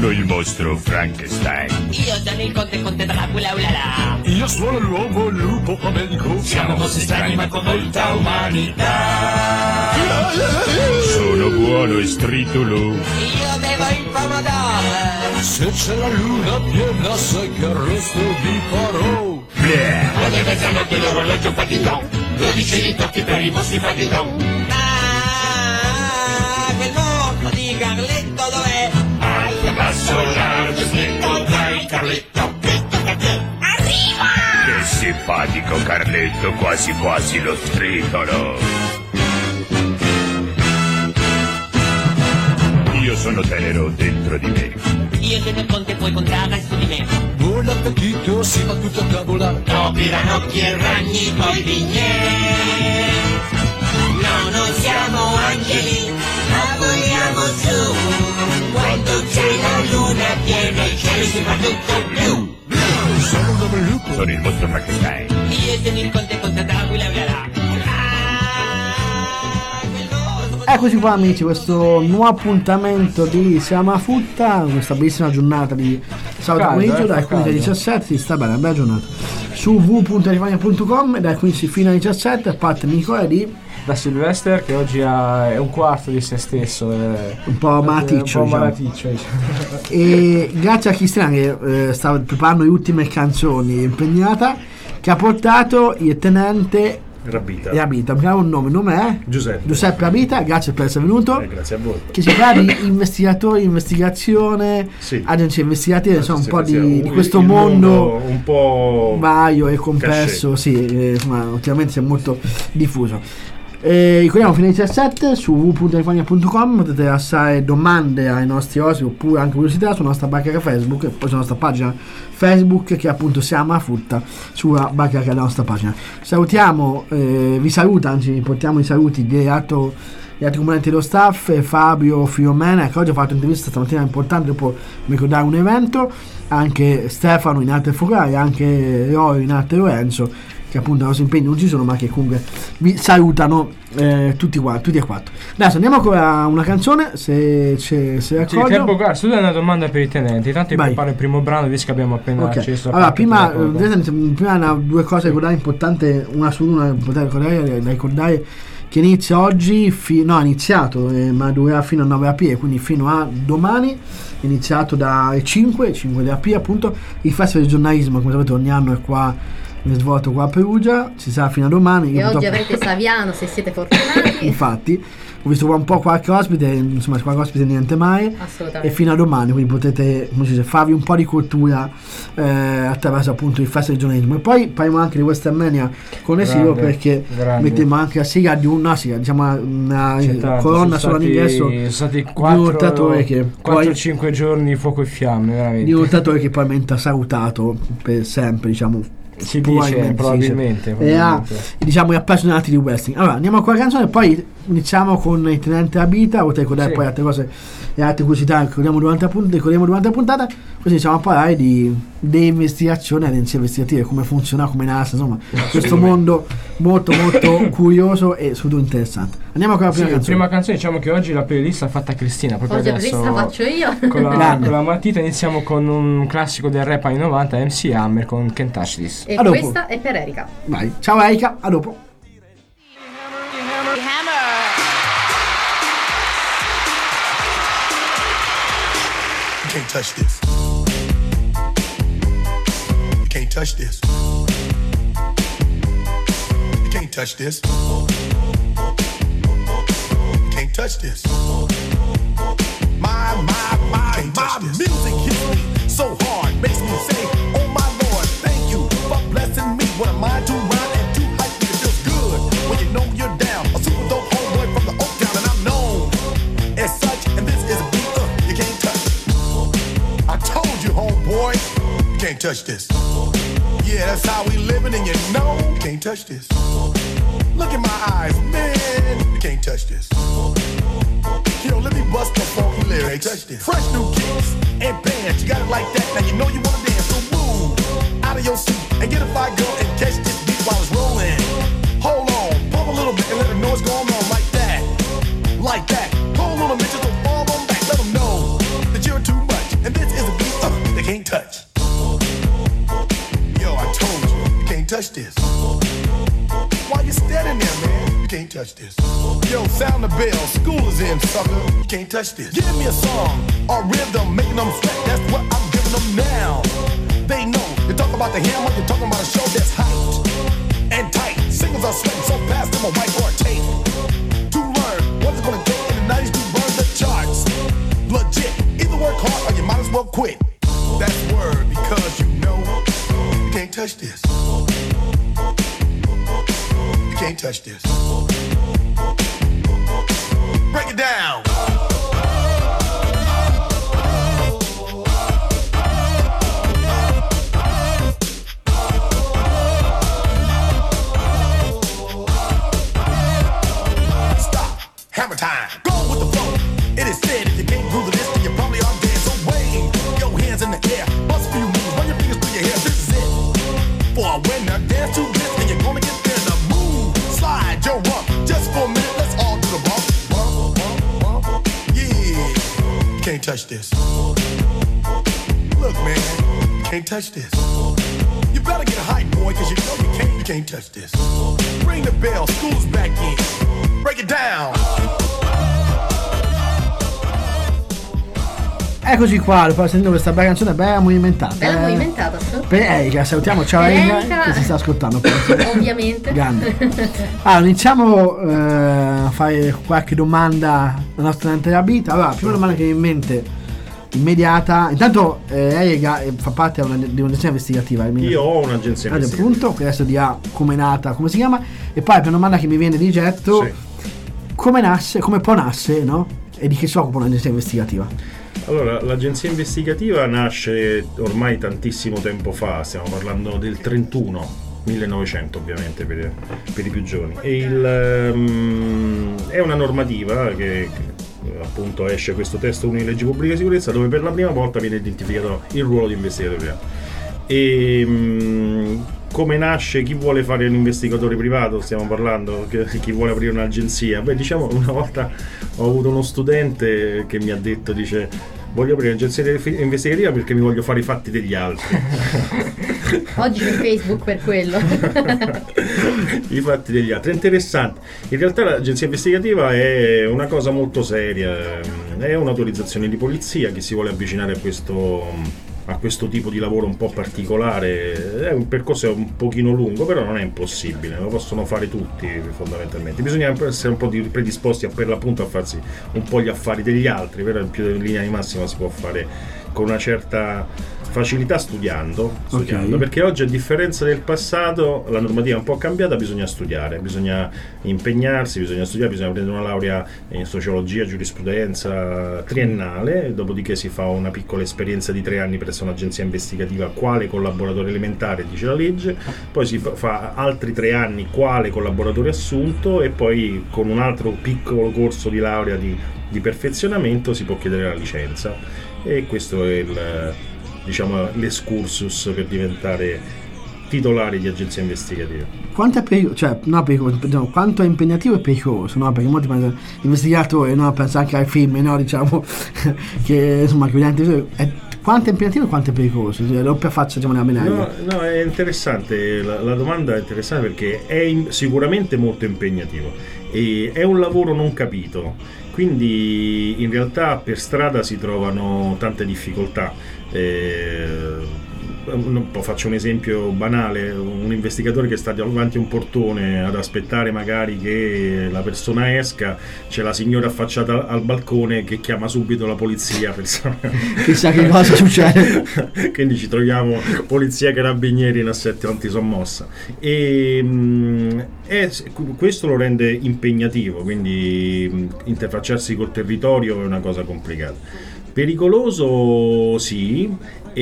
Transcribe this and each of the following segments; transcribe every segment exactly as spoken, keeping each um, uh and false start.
sono il mostro Frankenstein. Io sono il conte conte Dracula, ulala. Io sono l'uomo lupo famelico. Siamo mostri strani ma con molta umanità. Sono buono e stritolo. Io bevo il pomodoro. Se c'è la luna piena sai che arresto vi farò. Alle mezzanotte l'orologio fa di don. Dodici ritocchi per i vostri fatidon. Ah, quel mostro di Carletto dov'è? Al basso largo snetto dai Carletto. Arriva! Che simpatico Carletto, quasi quasi lo stritolo. Io sono tenero dentro di me. Io sono il conte, puoi contare su di me. Buon appetito, si va tutto a tavola. Topi, ranocchi e ragni, poi vignè. No, non siamo angeli, ma vogliamo su. Quando c'è la luna piena il cielo si fa tutto blu. Sono un uomo lupo. Sono il mostro Frankenstein. Io sono il conte conte Dracula, ulala. Eccoci qua amici, questo nuovo appuntamento di Siamo a Futta, questa bellissima giornata di sabato Caldo, pomeriggio eh, dalle quindici alle diciassette, si sta bene, una bella giornata. Su w w w punto rifania punto com dalle quindici fino alle diciassette, a parte Nicola di Da Sylvester che oggi ha, è un quarto di se stesso, è, un po' malaticcio, un po' diciamo. malaticcio, diciamo. E grazie a Cristiana che eh, stava preparando le ultime canzoni, impegnata, che ha portato il tenente Rabita. Rabita, mi ha un nome, il nome è? Giuseppe. Giuseppe Rabita, grazie per essere venuto. Eh, grazie a voi. Che si parla di investigatori, investigazione, Sì. agenzie investigative, insomma un po' di, Il- di questo il mondo, un po' vario e complesso, sì, eh, insomma ultimamente è molto diffuso. Eh, ricordiamo fino alle diciassette su w w w punto rifania punto com potete lasciare domande ai nostri ospiti oppure anche curiosità sulla nostra bacheca Facebook e poi sulla nostra pagina Facebook che appunto Siamo a Futta sulla bacheca della nostra pagina. Salutiamo, eh, vi saluta, anzi portiamo i saluti di altro gli altri componenti dello staff, eh, Fabio Fiumena, che oggi ha fatto un'intervista stamattina importante dopo ricordare un evento, anche Stefano in arte Focolare, anche Roy in arte Lorenzo, che appunto i nostri impegni non ci sono ma che comunque vi salutano eh, tutti qua, tutti e quattro. Adesso andiamo ancora a una canzone, se c'è se Sì, tempo, guarda, tu hai una domanda per i tenenti, tanto io Vai. preparo il primo brano visto che abbiamo appena Ok, acceso. allora prima, eh, prima una, due cose da ricordare importanti, una su una da ricordare, da ricordare che inizia oggi, fi, no ha iniziato eh, ma durerà fino al nove aprile, quindi fino a domani, iniziato dalle cinque, cinque di aprile appunto, il Festival di Giornalismo, come sapete ogni anno è qua, è svolto qua a Perugia, ci sarà fino a domani. E Io oggi purtroppo- avrete Saviano se siete fortunati. Infatti ho visto qua un po' qualche ospite, insomma qualche ospite niente mai, Assolutamente. e fino a domani, quindi potete, come si dice, farvi un po' di cultura eh, attraverso appunto il Festival di Giornalismo. E poi parliamo anche di WrestleMania connessivo, Grande, perché grande. mettiamo anche la sigla di una sigla, diciamo una C'è tanto, colonna sono solo stati- all'ingresso sono stati di un quattro lottatore che quattro poi cinque giorni di fuoco e fiamme, veramente. di un lottatore che probabilmente ha salutato per sempre, diciamo. Si dice, probabilmente, E ha, probabilmente. diciamo, gli appassionati di wrestling. Allora andiamo a quella canzone e poi iniziamo con il tenente Rabita, oltre a ricordare Sì. poi altre cose e altre curiosità che ricordiamo durante la puntata, ricordiamo durante la puntata, così iniziamo a parlare di, di investigazione, agenzie investigative, come funziona, come nasce, insomma questo mondo molto molto curioso e soprattutto interessante. Andiamo con la prima Sì, canzone. prima canzone, diciamo che oggi la playlist l'ha fatta Cristina, proprio Oggi la adesso playlist la faccio io. con la, Grande. con la matita iniziamo con un classico del rap anni novanta, M C Hammer con Can't Touch This. E A dopo. questa è per Erika. Vai, ciao Erika, a dopo. You can't touch this. You can't touch this. You can't touch this. You can't touch this. My, my, my, my music hits me so hard, makes me say, oh my Lord, thank you for blessing me. What am I to rhyme and to hype me? It feels good when you know you're down. A super dope homeboy from the Oak Town, and I'm known as such. And this is a beat uh, you can't touch. I told you, homeboy, you can't touch this. Yeah, that's how we living, and you know you can't touch this. Look in my eyes, man, you can't touch this. Yo, let me bust the funky lyrics. Touch this. Fresh new kicks and bands, you got it like that. Now you know you wanna dance, so move out of your seat and get a fire girl and catch this beat while it's rolling. Hold on, pump a little bit and let them know what's going on like that, like that. Hold on a minute, just don't fall on back. Let them know that you're too much, and then touch this. Yo, sound the bell, school is in, sucker. You can't touch this. Give me a song or rhythm, making them sweat. That's what I'm giving them now. They know. You talk about the hammer, you're talking about a show that's hyped and tight. Singers are sweating so fast, them a whiteboard tape. To learn what's it gonna take in the nineties to burn the charts. Legit. Either work hard or you might as well quit. That's word because you know you can't touch this. You can't touch this. Break it down. Stop. Hammer time. Go with the flow. It is said if you can't groove this, then you probably are dead. So wave your hands in the air. Bust a few moves. Run your fingers through your hair. This is it. For a winner, dance to this, and you're gonna get there. The move, slide your rump. Just for a minute, let's all do the bump. Bump, bump, bump. Yeah. You can't touch this. Look, man, you can't touch this. You better get hype, boy, cause you know you can't, you can't touch this. Ring the bell, school's back in. Break it down. Eccoci qua, dopo sentendo questa bella canzone, bella movimentata. Bella eh. movimentata, Per Erika, salutiamo, ciao Erika, Erika. che si sta ascoltando. Ovviamente. Grande. Allora, iniziamo eh, a fare qualche domanda alla nostra interabita. Allora, prima domanda che mi viene in mente, immediata. Intanto eh, Erika eh, fa parte di, una, di un'agenzia investigativa. Io ho un'agenzia Allora, investigativa. appunto, che adesso dirà come è nata, come si chiama. E poi la domanda che mi viene di getto, Sì. come nasce, come può nascere, no? E di che si occupa un'agenzia investigativa? Allora, l'agenzia investigativa nasce ormai tantissimo tempo fa, stiamo parlando del trentuno, millenovecento ovviamente per, per i più giovani. E il, um, è una normativa che, che appunto esce questo testo unico di legge pubblica sicurezza, dove per la prima volta viene identificato il ruolo di investigatore privato. E um, come nasce, chi vuole fare un investigatore privato, stiamo parlando, che, chi vuole aprire un'agenzia? Beh, diciamo, una volta ho avuto uno studente che mi ha detto, dice, voglio aprire un'agenzia investigativa perché mi voglio fare i fatti degli altri. Oggi c'è Facebook per quello. I fatti degli altri, è interessante. In realtà l'agenzia investigativa è una cosa molto seria, è un'autorizzazione di polizia. Chi si vuole avvicinare a questo a questo tipo di lavoro un po' particolare è un percorso un pochino lungo, però non è impossibile, lo possono fare tutti fondamentalmente. Bisogna essere un po' predisposti a, per l'appunto, a farsi un po' gli affari degli altri, però in più in linea di massima si può fare con una certa facilità studiando, studiando Okay. perché oggi, a differenza del passato, la normativa è un po' cambiata, bisogna studiare, bisogna impegnarsi, bisogna studiare, bisogna prendere una laurea in sociologia, giurisprudenza triennale, dopodiché si fa una piccola esperienza di tre anni presso un'agenzia investigativa quale collaboratore elementare, dice la legge, poi si fa altri tre anni quale collaboratore assunto e poi con un altro piccolo corso di laurea di, di perfezionamento si può chiedere la licenza, e questo è il, diciamo, l'escursus per diventare titolari di agenzia investigativa. Quanto è pericoloso, cioè, no, pericoloso, no, quanto è impegnativo e pericoloso, no? Perché molti pensano, investigatori, no? Pensano anche ai film, no? Diciamo, che insomma, che vedete, è, quanto è impegnativo e quanto è pericoloso? Cioè, doppia faccia, diciamo, nella medaglia. No, no, è interessante, la, la domanda è interessante perché è in, sicuramente molto impegnativo e è un lavoro non capito, quindi in realtà per strada si trovano tante difficoltà. Eh, faccio un esempio banale: un investigatore che sta davanti a un portone ad aspettare magari che la persona esca, c'è la signora affacciata al balcone che chiama subito la polizia per sapere chissà che cosa succede. Quindi ci troviamo polizia e carabinieri in assetto antisommossa, e mh, è, questo lo rende impegnativo, quindi mh, interfacciarsi col territorio è una cosa complicata. Pericoloso sì,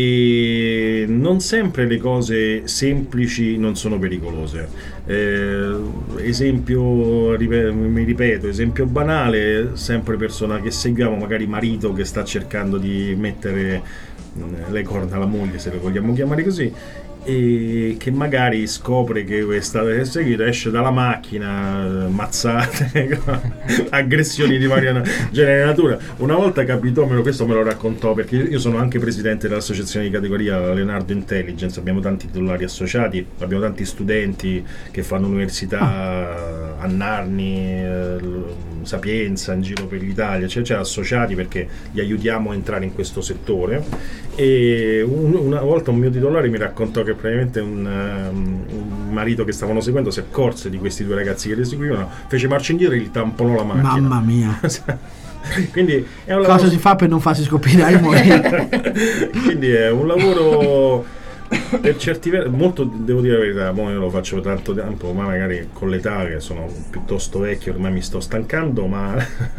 e non sempre le cose semplici non sono pericolose. Eh, esempio, ripet- mi ripeto, esempio banale, sempre persona che seguiamo, magari marito che sta cercando di mettere le corna alla moglie, se le vogliamo chiamare così, e che magari scopre che è stata seguita, esce dalla macchina, mazzate, aggressioni di varia genere e natura. Una volta capitò, me lo, questo me lo raccontò, perché io sono anche presidente dell'associazione di categoria Leonardo Intelligence, abbiamo tanti titolari associati, abbiamo tanti studenti che fanno università a Narni, eh, Sapienza, in giro per l'Italia, cioè, cioè associati, perché li aiutiamo a entrare in questo settore. E un, una volta un mio titolare mi raccontò che praticamente un, um, un marito che stavano seguendo si accorse di questi due ragazzi che li seguivano, fece marcia indietro e gli tamponò la macchina. Mamma mia. Quindi è un cosa lavoro... si fa per non farsi scoppiare i morire? Quindi è un lavoro per certi versi molto, devo dire la verità, mo io lo faccio tanto tempo, ma magari con l'età che sono piuttosto vecchio ormai mi sto stancando, ma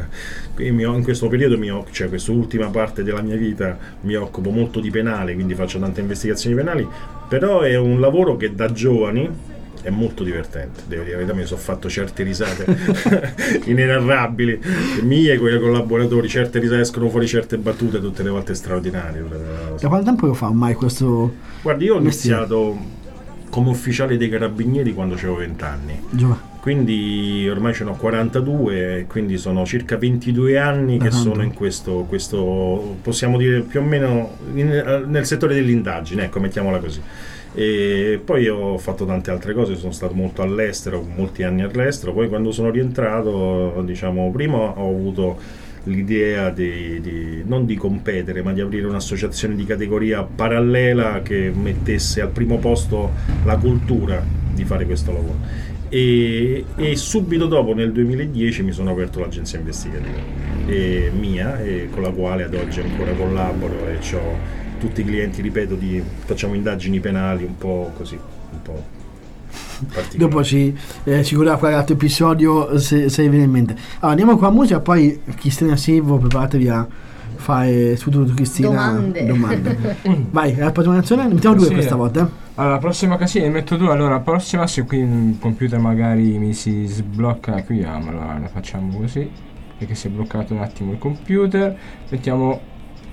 in questo periodo mi occupo, cioè quest'ultima parte della mia vita mi occupo molto di penale, quindi faccio tante investigazioni penali, però è un lavoro che da giovani è molto divertente, devo dire la verità, mi sono fatto certe risate inenarrabili mie con i collaboratori, certe risate, escono fuori certe battute tutte le volte straordinarie. Da quanto tempo lo fa ormai questo? Guardi, io ho mestiere? iniziato come ufficiale dei carabinieri quando avevo venti anni, Già. quindi ormai ce n'ho quarantadue, quindi sono circa ventidue anni che Tanto. sono in questo, questo, possiamo dire più o meno in, nel settore dell'indagine, ecco, mettiamola così. E poi ho fatto tante altre cose, sono stato molto all'estero, molti anni all'estero, poi quando sono rientrato, diciamo, prima ho avuto l'idea di, di non di competere, ma di aprire un'associazione di categoria parallela che mettesse al primo posto la cultura di fare questo lavoro. E, e subito dopo, nel duemiladieci, mi sono aperto l'agenzia investigativa e mia, e con la quale ad oggi ancora collaboro e ho tutti i clienti, ripeto, di, facciamo indagini penali un po' così, un po' particolari. Dopo ci eh, ci curerà qualche altro episodio se, se viene in mente. Allora andiamo con la musica, poi Cristina Silvo, preparatevi a fare su tutto Cristina Domande. domande. Vai, la prossima canzone, ne mettiamo due Sì. questa volta. Allora, la prossima casina ne metto due. Allora, la prossima, se qui il computer magari mi si sblocca qui, ah, ma allora la facciamo così, perché si è bloccato un attimo il computer. Mettiamo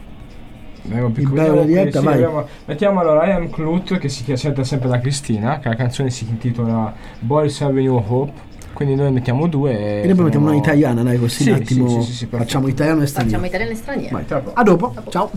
Il bello di diretta, sì, vai. abbiamo, mettiamo allora I Am Clut, che si sente sempre da Cristina, che la canzone si intitola Boys Avenue Hope, quindi noi mettiamo due E dopo mettiamo sono- una italiana, dai, così Sì, un attimo sì, sì, sì, sì, perfetto. facciamo italiano e straniero. Facciamo italiano e straniero. Vai. Tra poco. A dopo, dopo. ciao.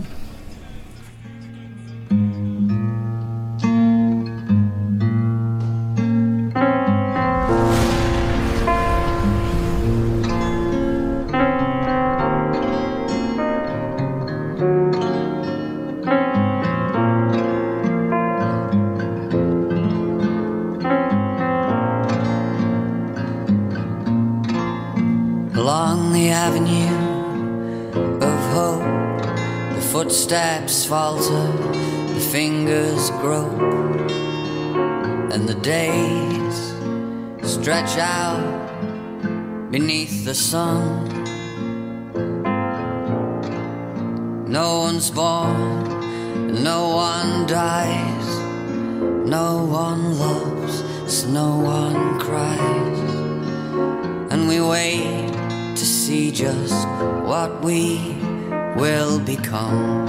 Along the avenue of hope, the footsteps falter, the fingers grope, and the days stretch out beneath the sun. No one's born, no one dies, no one loves, so no one cries, and we wait to see just what we will become.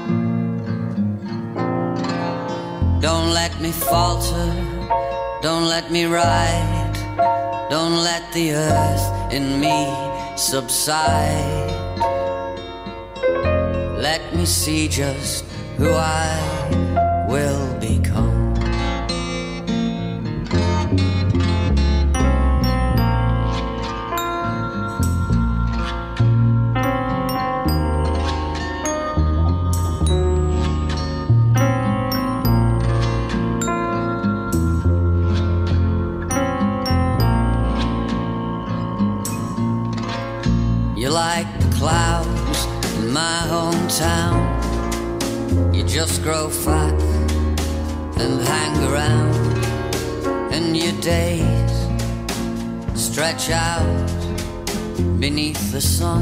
Don't let me falter, don't let me ride, don't let the earth in me subside. Let me see just who I will become. You're like the clouds in my hometown. You just grow fat and hang around, and your days stretch out beneath the sun.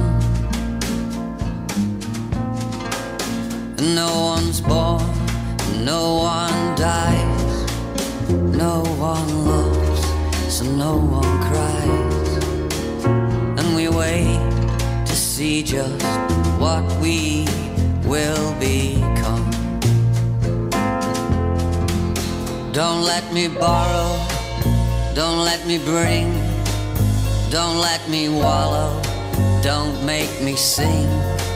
And no one's born, no one dies, no one loves, so no one cries, and we wait to see just what we will become. Don't let me borrow, don't let me bring, don't let me wallow, don't make me sing.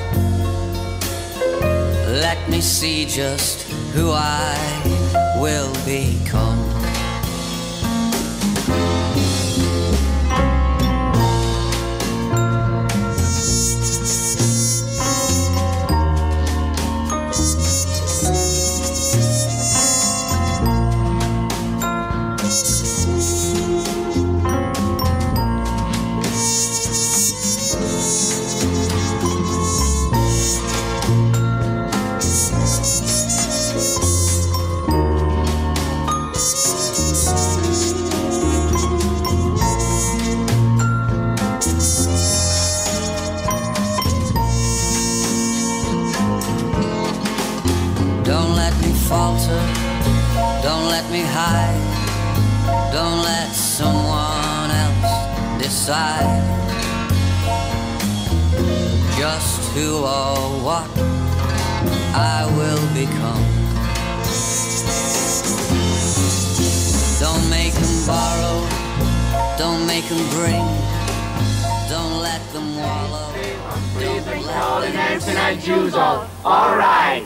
Let me see just who I will become. Falter, don't let me hide, don't let someone else decide just who or what I will become. Don't make them borrow, don't make them bring, don't let them wallow, don't let all the Nancy and I Jews off, alright.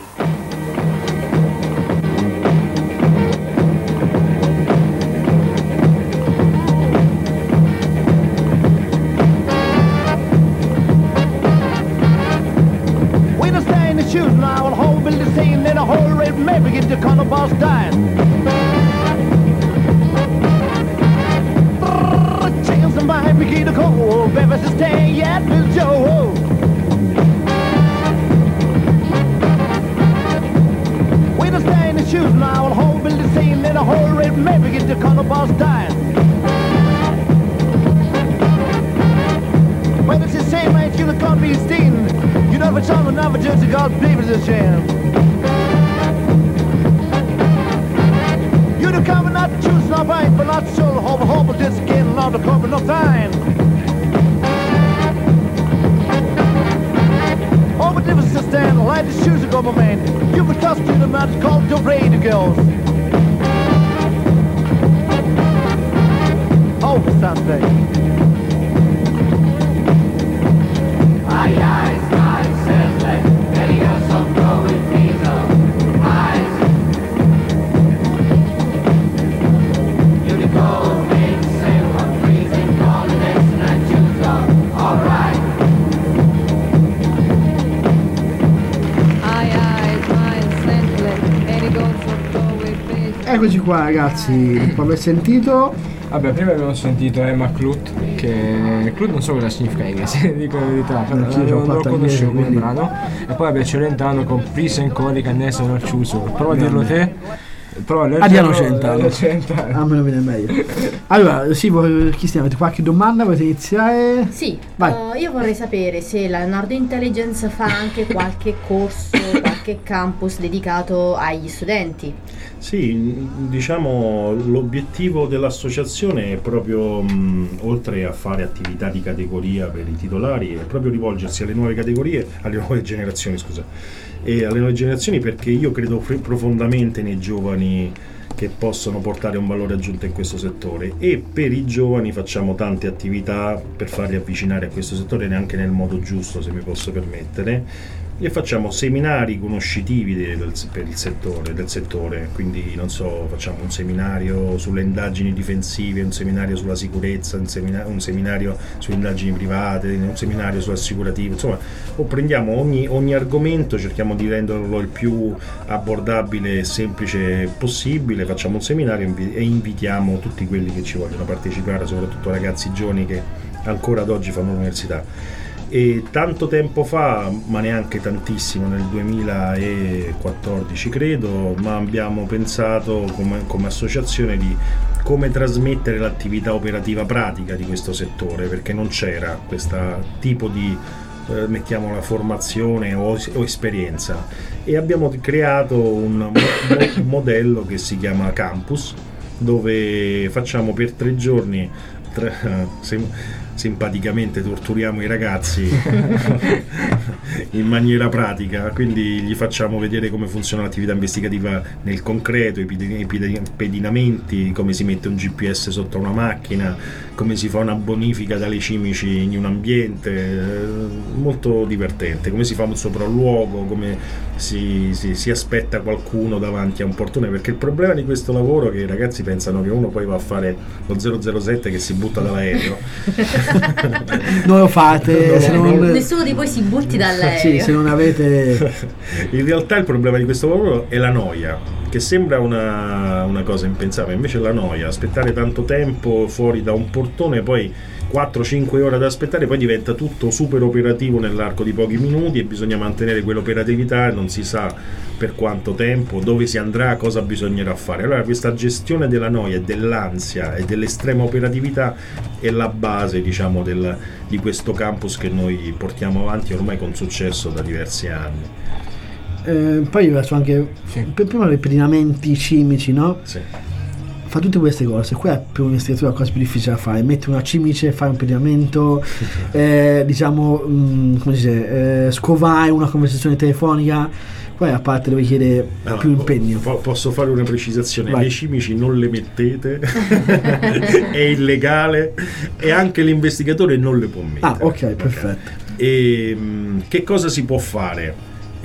Shoes now, and whole building scene in a whole red map begin to call the boss dying. Chains and behind begin to call, baby, stay yet, Bill Joe. We don't stay in the shoes now, and whole building scene in a whole red map begin to call the boss dying. When it's the same age, you can't be seen. You know, for some, another just a God, believe it's a shame. You the cover, not choose, not bite, but not so hope, hope, this again, not the cover, no fine. Oh, but if it's a stand, light the shoes, go, my man. You would trust you the man, it's called the radio girls. Oh, for something. Aye, aye. Eccoci qua ragazzi, dopo aver sentito. Vabbè, prima abbiamo sentito Emma Clut, che Clut non so cosa significa in inglese, dico la verità, però non lo conoscevo quel brano. E poi vabbè, Celentano con Prisen Coli Cannessa nel Ciuso. Prova a dirlo te. Prova a leggerlo. Adriano Celentano. Ah, me lo viene meglio. Allora, sì, chi stiamo? Avete qualche domanda? Volete iniziare? Sì, uh, io vorrei sapere se la Leonardo Intelligence fa anche qualche corso, qualche campus dedicato agli studenti. Sì, diciamo l'obiettivo dell'associazione è proprio, mh, oltre a fare attività di categoria per i titolari, è proprio rivolgersi alle nuove categorie, alle nuove generazioni, scusa, e alle nuove generazioni, perché io credo fr- profondamente nei giovani che possono portare un valore aggiunto in questo settore, e per i giovani facciamo tante attività per farli avvicinare a questo settore neanche nel modo giusto, se mi posso permettere. E facciamo seminari conoscitivi del, per il settore, del settore, quindi non so, facciamo un seminario sulle indagini difensive, un seminario sulla sicurezza, un seminario, un seminario sulle indagini private, un seminario sull'assicurativo, insomma, o prendiamo ogni, ogni argomento, cerchiamo di renderlo il più abbordabile e semplice possibile, facciamo un seminario e invitiamo tutti quelli che ci vogliono partecipare, soprattutto ragazzi giovani che ancora ad oggi fanno l'università. E tanto tempo fa, ma neanche tantissimo, nel duemilaquattordici credo, ma abbiamo pensato come, come associazione di come trasmettere l'attività operativa pratica di questo settore, perché non c'era questo tipo di eh, mettiamola formazione o, o esperienza, e abbiamo creato un, mo- un modello che si chiama Campus, dove facciamo per tre giorni tre, se, simpaticamente torturiamo i ragazzi in maniera pratica, quindi gli facciamo vedere come funziona l'attività investigativa nel concreto, i pedinamenti, come si mette un G P S sotto una macchina, come si fa una bonifica dalle cimici in un ambiente, molto divertente, come si fa un sopralluogo, come si, si, si aspetta qualcuno davanti a un portone, perché il problema di questo lavoro è che i ragazzi pensano che uno poi va a fare lo zero zero sette che si butta dall'aereo. Non lo fate, no, se non... nessuno di voi si butti dall'aereo. Sì, se non avete... In realtà il problema di questo lavoro è la noia, che sembra una, una cosa impensabile, invece la noia, aspettare tanto tempo fuori da un portone, poi quattro cinque ore ad aspettare, poi diventa tutto super operativo nell'arco di pochi minuti e bisogna mantenere quell'operatività e non si sa per quanto tempo, dove si andrà, cosa bisognerà fare. Allora questa gestione della noia, dell'ansia e dell'estrema operatività è la base, diciamo, del, di questo campus che noi portiamo avanti ormai con successo da diversi anni. Eh, poi verso anche sì. prima dei pedinamenti cimici, no? Sì. Fa tutte queste cose, qui è per un investigatore la cosa più difficile da fare, metti una cimice, fai un pedinamento, eh, diciamo, mh, come si dice, eh, scovare una conversazione telefonica, poi a parte dove chiede allora, più impegno. Po- posso fare una precisazione? Vai. Le cimici non le mettete, è illegale e anche l'investigatore non le può mettere. Ah, ok, perfetto. E, mh, che cosa si può fare?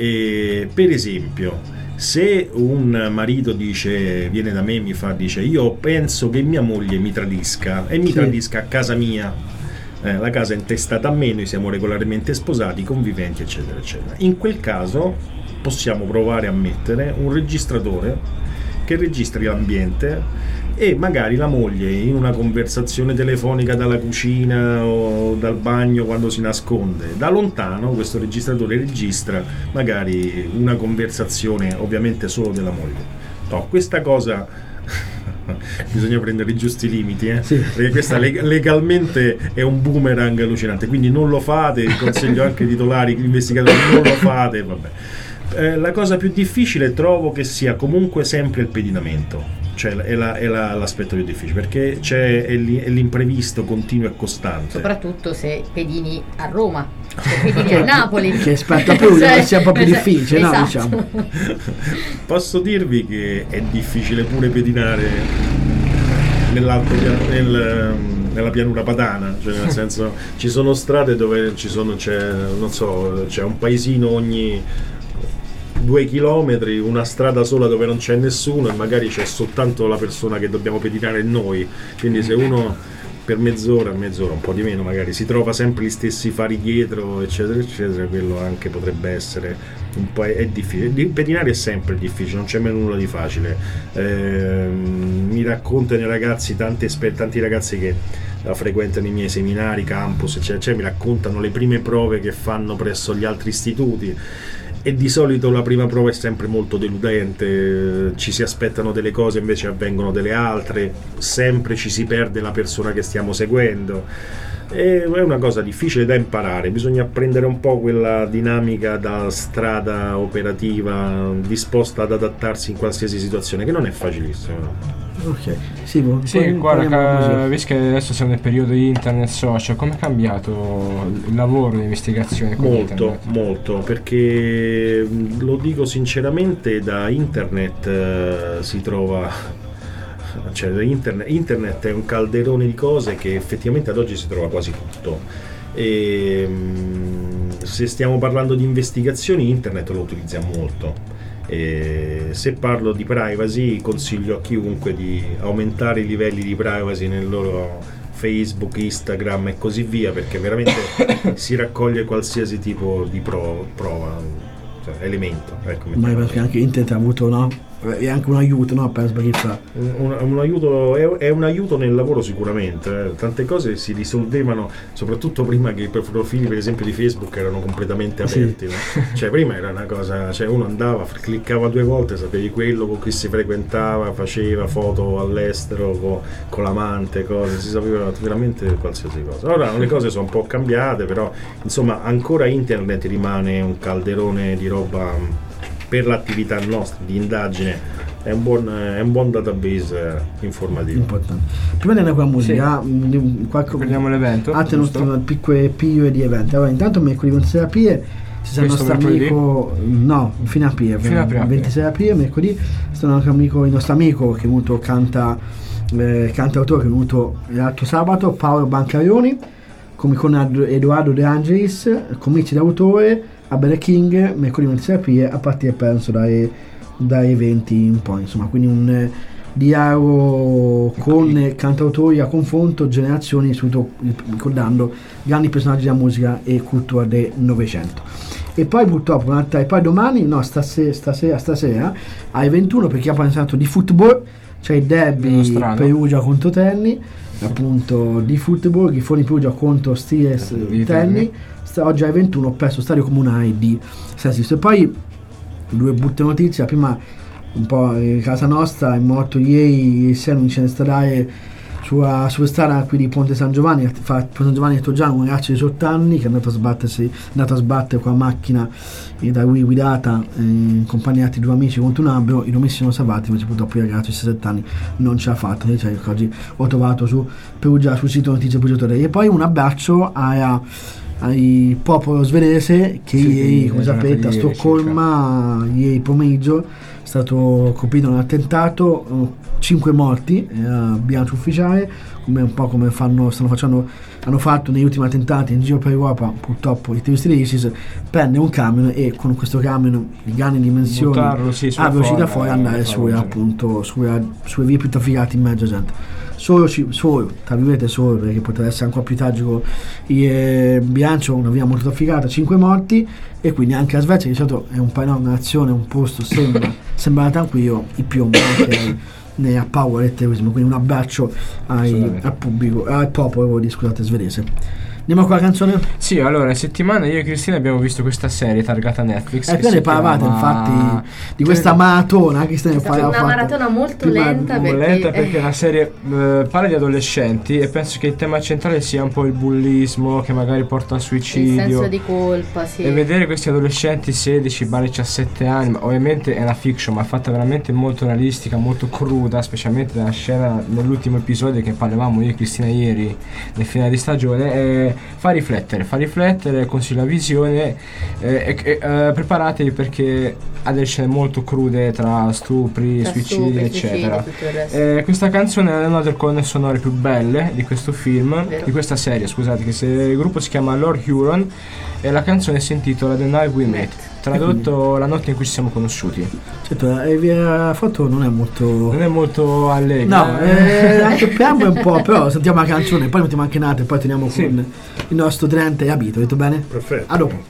E, per esempio, se un marito dice, viene da me e mi fa, dice io penso che mia moglie mi tradisca e mi sì. tradisca a casa mia, eh, la casa è intestata a me, noi siamo regolarmente sposati, conviventi, eccetera eccetera, in quel caso possiamo provare a mettere un registratore che registri l'ambiente e magari la moglie in una conversazione telefonica dalla cucina o dal bagno quando si nasconde da lontano, questo registratore registra magari una conversazione ovviamente solo della moglie. No, questa cosa bisogna prendere i giusti limiti, eh? Sì. Perché questa leg- legalmente è un boomerang allucinante, quindi non lo fate, consiglio anche ai titolari, gli investigatori, non lo fate, vabbè. Eh, la cosa più difficile trovo che sia comunque sempre il pedinamento, cioè è, la, è la, l'aspetto più difficile, perché c'è è, è l'imprevisto continuo e costante, soprattutto se pedini a Roma, se pedini a Napoli, che aspetta più, cioè, sia un po' più difficile, esatto. No, diciamo. Posso dirvi che è difficile pure pedinare nell'alto nel, nella pianura padana, cioè nel senso ci sono strade dove ci sono c'è non so c'è un paesino ogni due chilometri, una strada sola dove non c'è nessuno e magari c'è soltanto la persona che dobbiamo pedinare noi, quindi se uno per mezz'ora, mezz'ora un po' di meno magari si trova sempre gli stessi fari dietro eccetera eccetera, quello anche potrebbe essere un po' è difficile. Pedinare è sempre difficile, non c'è mai nulla di facile. Eh, mi raccontano i ragazzi, tanti esperti, tanti ragazzi che frequentano i miei seminari, campus eccetera, eccetera, mi raccontano le prime prove che fanno presso gli altri istituti. E di solito la prima prova è sempre molto deludente, ci si aspettano delle cose invece avvengono delle altre, sempre ci si perde la persona che stiamo seguendo, e è una cosa difficile da imparare, bisogna apprendere un po' quella dinamica da strada operativa disposta ad adattarsi in qualsiasi situazione, che non è facilissimo. Ok, sì, sì guarda, visto che adesso siamo nel periodo di internet social, come è cambiato il lavoro di investigazione con molto, internet? Molto, perché lo dico sinceramente, da internet eh, si trova, cioè internet, internet è un calderone di cose che effettivamente ad oggi si trova quasi tutto. E, se stiamo parlando di investigazioni, internet lo utilizziamo molto. E se parlo di privacy, consiglio a chiunque di aumentare i livelli di privacy nel loro Facebook, Instagram e così via, perché veramente si raccoglie qualsiasi tipo di prova, prova cioè elemento. Ecco, ma perché anche internet ha avuto, no? È anche un aiuto, no? Per sbagliare. Un, un aiuto, è, è un aiuto nel lavoro sicuramente. Eh. Tante cose si risolvevano, soprattutto prima che i profili, per esempio, di Facebook erano completamente aperti. Sì. No? Cioè, prima era una cosa, cioè uno andava, cliccava due volte, sapevi quello con cui si frequentava, faceva foto all'estero con, con l'amante, cose, si sapeva veramente qualsiasi cosa. Ora le cose sono un po' cambiate, però insomma ancora internet rimane un calderone di roba per l'attività nostra di indagine è un buon, è un buon database informativo. Importante. Prima di andare con la musica, sì. qualche... prendiamo l'evento. Ha tenuto un piccolo piccolo di eventi. Allora, intanto mercoledì ventisei aprile ci sarà il nostro amico, no, fine aprile, fine aprile, ventisei aprile, mercoledì, sta anche amico, il nostro amico che è venuto canta, eh, canta autore che è venuto l'altro sabato, Paolo Bancarioni, come con Edoardo De Angelis, comici d'autore a Belle King, mercoledì ventisei aprile, a partire penso dai, dai venti in poi, insomma, quindi un eh, dialogo con cantautori a confronto, generazioni, subito ricordando grandi personaggi della musica e cultura del Novecento. E poi purtroppo, e poi domani, no, stasera, stasera, stasera alle ventuno, perché ha pensato di football, c'è il derby Perugia contro Terni, appunto di football, Grifoni Perugia contro Steelers Terni, oggi alle ventuno presso Stadio Comunale di San Sisto. E poi due brutte notizie, la prima un po' in casa nostra, è morto ieri sera un incidente stradale sulla strada qui di Ponte San Giovanni, fa Ponte San Giovanni a Torgiano, un ragazzo di diciotto anni che è andato a sbattersi, è andato a sbattere con la macchina e da lui guidata eh, in compagnia di altri due amici contro un albero. I domestic sono salvati, invece purtroppo il ragazzo di sette anni non ce l'ha fatta. Cioè, oggi ho trovato su Perugia, sul sito Notizie Perugia Today. E poi un abbraccio a al popolo svedese che sì, ieri, come sapete, a Stoccolma ieri pomeriggio è stato colpito un attentato, cinque morti, eh, bilancio ufficiale, come un po' come fanno, stanno facendo, hanno fatto negli ultimi attentati in giro per Europa. Purtroppo i terroristi di ISIS prende un camion e con questo camion di grandi dimensioni Buttarlo, sì, a velocità fuori andare sulle, appunto, sulle, sulle vie più trafficate in mezzo gente. Solo, solo, tra virgolette solo, perché potrebbe essere ancora più tragico il eh, bilancio, una via molto trafficata, cinque morti, e quindi anche la Svezia, che di solito è un paese, una nazione, un posto, sembra, sembra tranquillo, il piombo anche ne ha paura del terrorismo, quindi un abbraccio ai, al pubblico, al popolo, scusate, svedese. Andiamo con la canzone? Sì, allora, in settimana io e Cristina abbiamo visto questa serie targata Netflix. Eh, prima ne parlavate infatti di questa maratona. Cristina è stata una maratona molto lenta, perché, lenta perché eh. la serie eh, parla di adolescenti e penso che il tema centrale sia un po' il bullismo che magari porta al suicidio. Il senso di colpa, sì. E vedere questi adolescenti sedici diciassette anni, ma ovviamente è una fiction, ma fatta veramente molto realistica, molto cruda, specialmente nella scena nell'ultimo episodio che parlavamo io e Cristina ieri nel finale di stagione. E fa riflettere, fa riflettere, consiglia la visione, eh, e, e, eh, preparatevi perché ha delle scene molto crude tra stupri, tra suicidi, stupri, eccetera. Eh, questa canzone è una delle colonne sonore più belle di questo film, Vero. di questa serie, scusate, che se, il gruppo si chiama Lord Huron e la canzone si intitola The Night We Met, tradotto la notte in cui ci siamo conosciuti. Certo, e la foto non è molto non è molto allegra. No, eh, anche il preambolo è un po', però sentiamo la canzone, poi mettiamo anche Nate e poi teniamo sì. con il nostro Trent e Abito, detto bene? Perfetto. A dopo.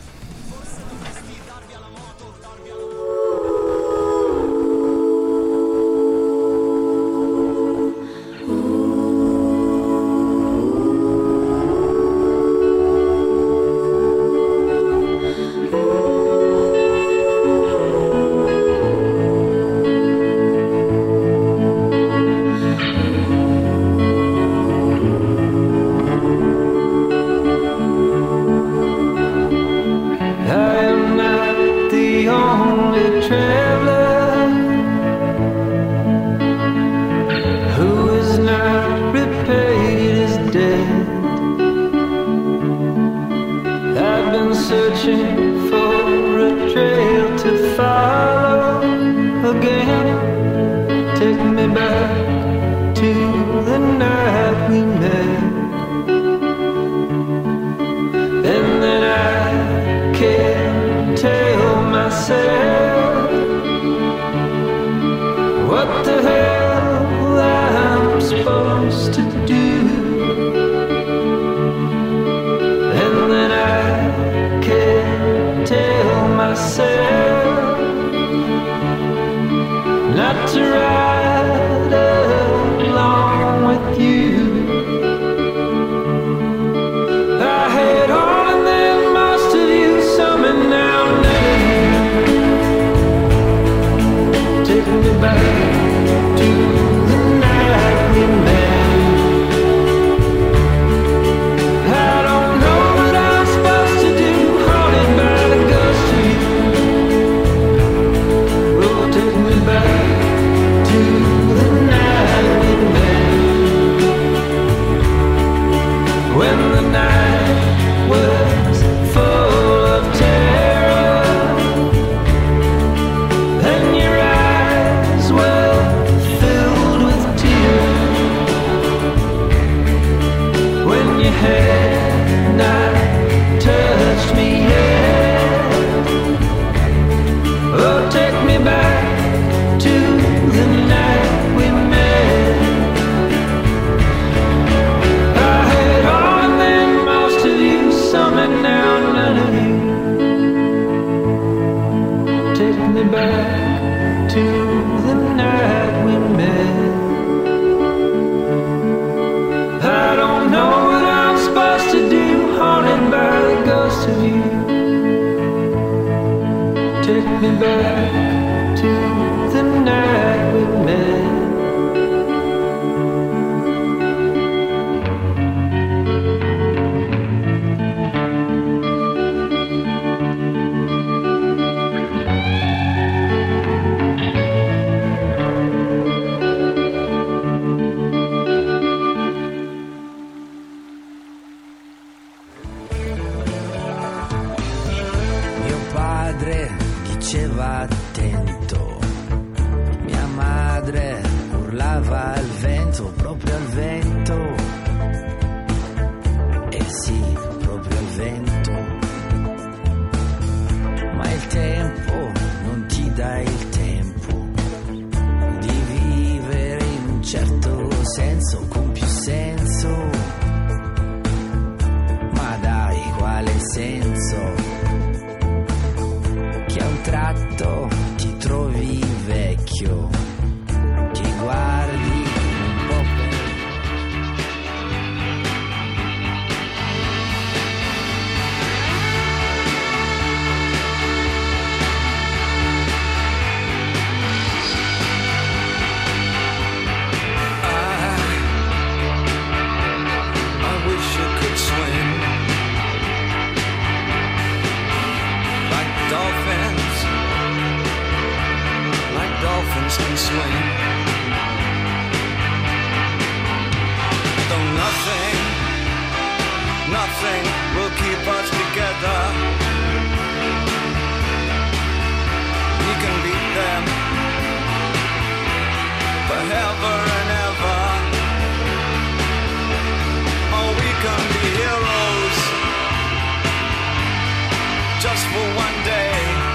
Take me back see. Take me back to the night we met. Diceva attento, mia madre urlava al vento, proprio al vento, eh sì, proprio al vento, ma il tempo non ti dà il tempo di vivere in un certo senso, con più senso, ma dai, quale senso? Che a un tratto ti trovi vecchio, ti guardi un po' per... I, I wish I could swim like dolphins, like dolphins can swim. Though nothing, nothing will keep us together. We can beat them forever and ever. Oh, we can be heroes just for one day.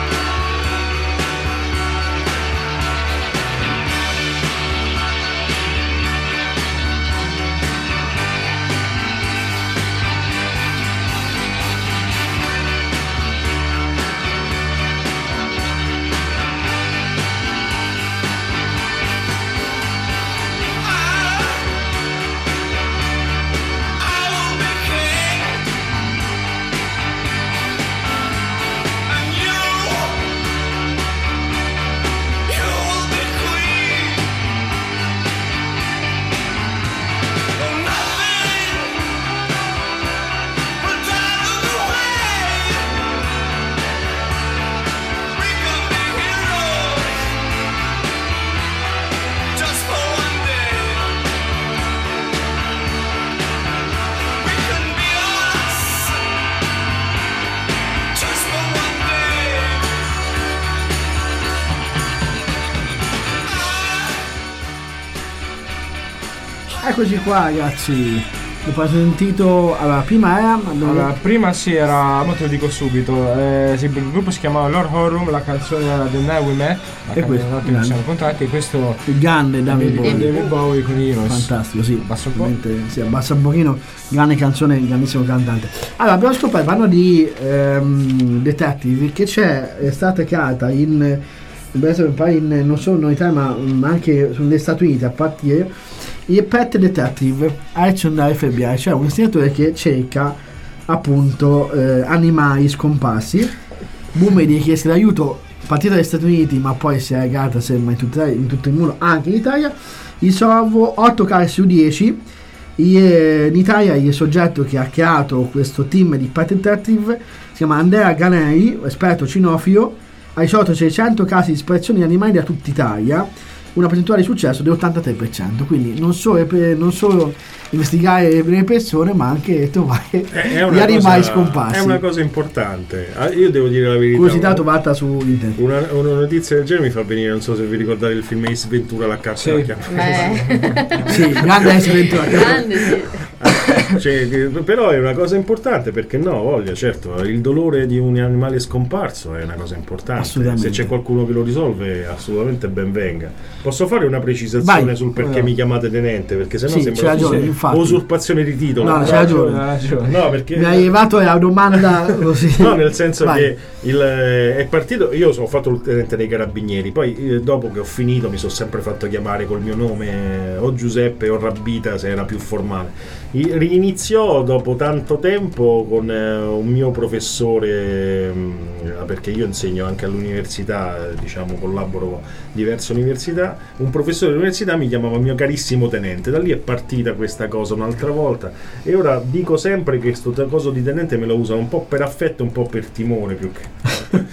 Eccoci qua ragazzi, dopo aver sentito, allora prima era allora, prima sì era, mo te lo dico subito, eh, sì, il gruppo si chiamava Lord Horror, la canzone era The Night We Met, la e questo canzone che siamo incontrati, e questo il grande David Bowie. David Bowie con Heroes. Fantastico, sì, abbassa un po'. Sì, abbassa un pochino, grande canzone, grandissimo cantante. Allora abbiamo scoperto, parlando di ehm, Detective, che c'è, è stata creata in, in non solo in Italia ma, ma anche negli Stati Uniti a partire il Pet Detective Action da F B I, cioè un investigatore che cerca appunto eh, animali scomparsi. Boomer gli chiese d'aiuto, partita dagli Stati Uniti ma poi si è aggregata sembra in tutto, in tutto il mondo, anche in Italia. Gli salvo otto casi su dieci. In Italia il soggetto che ha creato questo team di Pet Detective si chiama Andrea Ganei, esperto cinofilo, ha risolto seicento casi di disparizioni di animali da tutta Italia, una percentuale di successo dell'ottantatré per cento, quindi non solo, non solo investigare le persone ma anche trovare gli animali scomparsi. È una cosa importante. Io devo dire la verità, curiosità trovata su internet. Una, una notizia del genere mi fa venire, non so se vi ricordate il film Ace Ventura, la cazzo sì. la chiama. Sì, grande Ace Ventura, grande sì. Cioè, però è una cosa importante, perché no, voglia, certo, il dolore di un animale scomparso è una cosa importante. Se c'è qualcuno che lo risolve, assolutamente ben venga. Posso fare una precisazione Vai. sul perché no. mi chiamate tenente? Perché sennò sì, sembra ragione, usurpazione di titolo. No, c'è ragione. No, perché mi hai arrivato la domanda così. No, nel senso Vai. che il, è partito. Io ho fatto il tenente dei carabinieri, poi eh, dopo che ho finito mi sono sempre fatto chiamare col mio nome, o Giuseppe o Rabbita se era più formale. I- Riniziò dopo tanto tempo con eh, un mio professore, mh, perché io insegno anche all'università, eh, diciamo collaboro con diverse università. Un professore dell'università mi chiamava mio carissimo tenente, da lì è partita questa cosa un'altra volta, e ora dico sempre che questo coso di tenente me lo usano un po' per affetto, un po' per timore, più che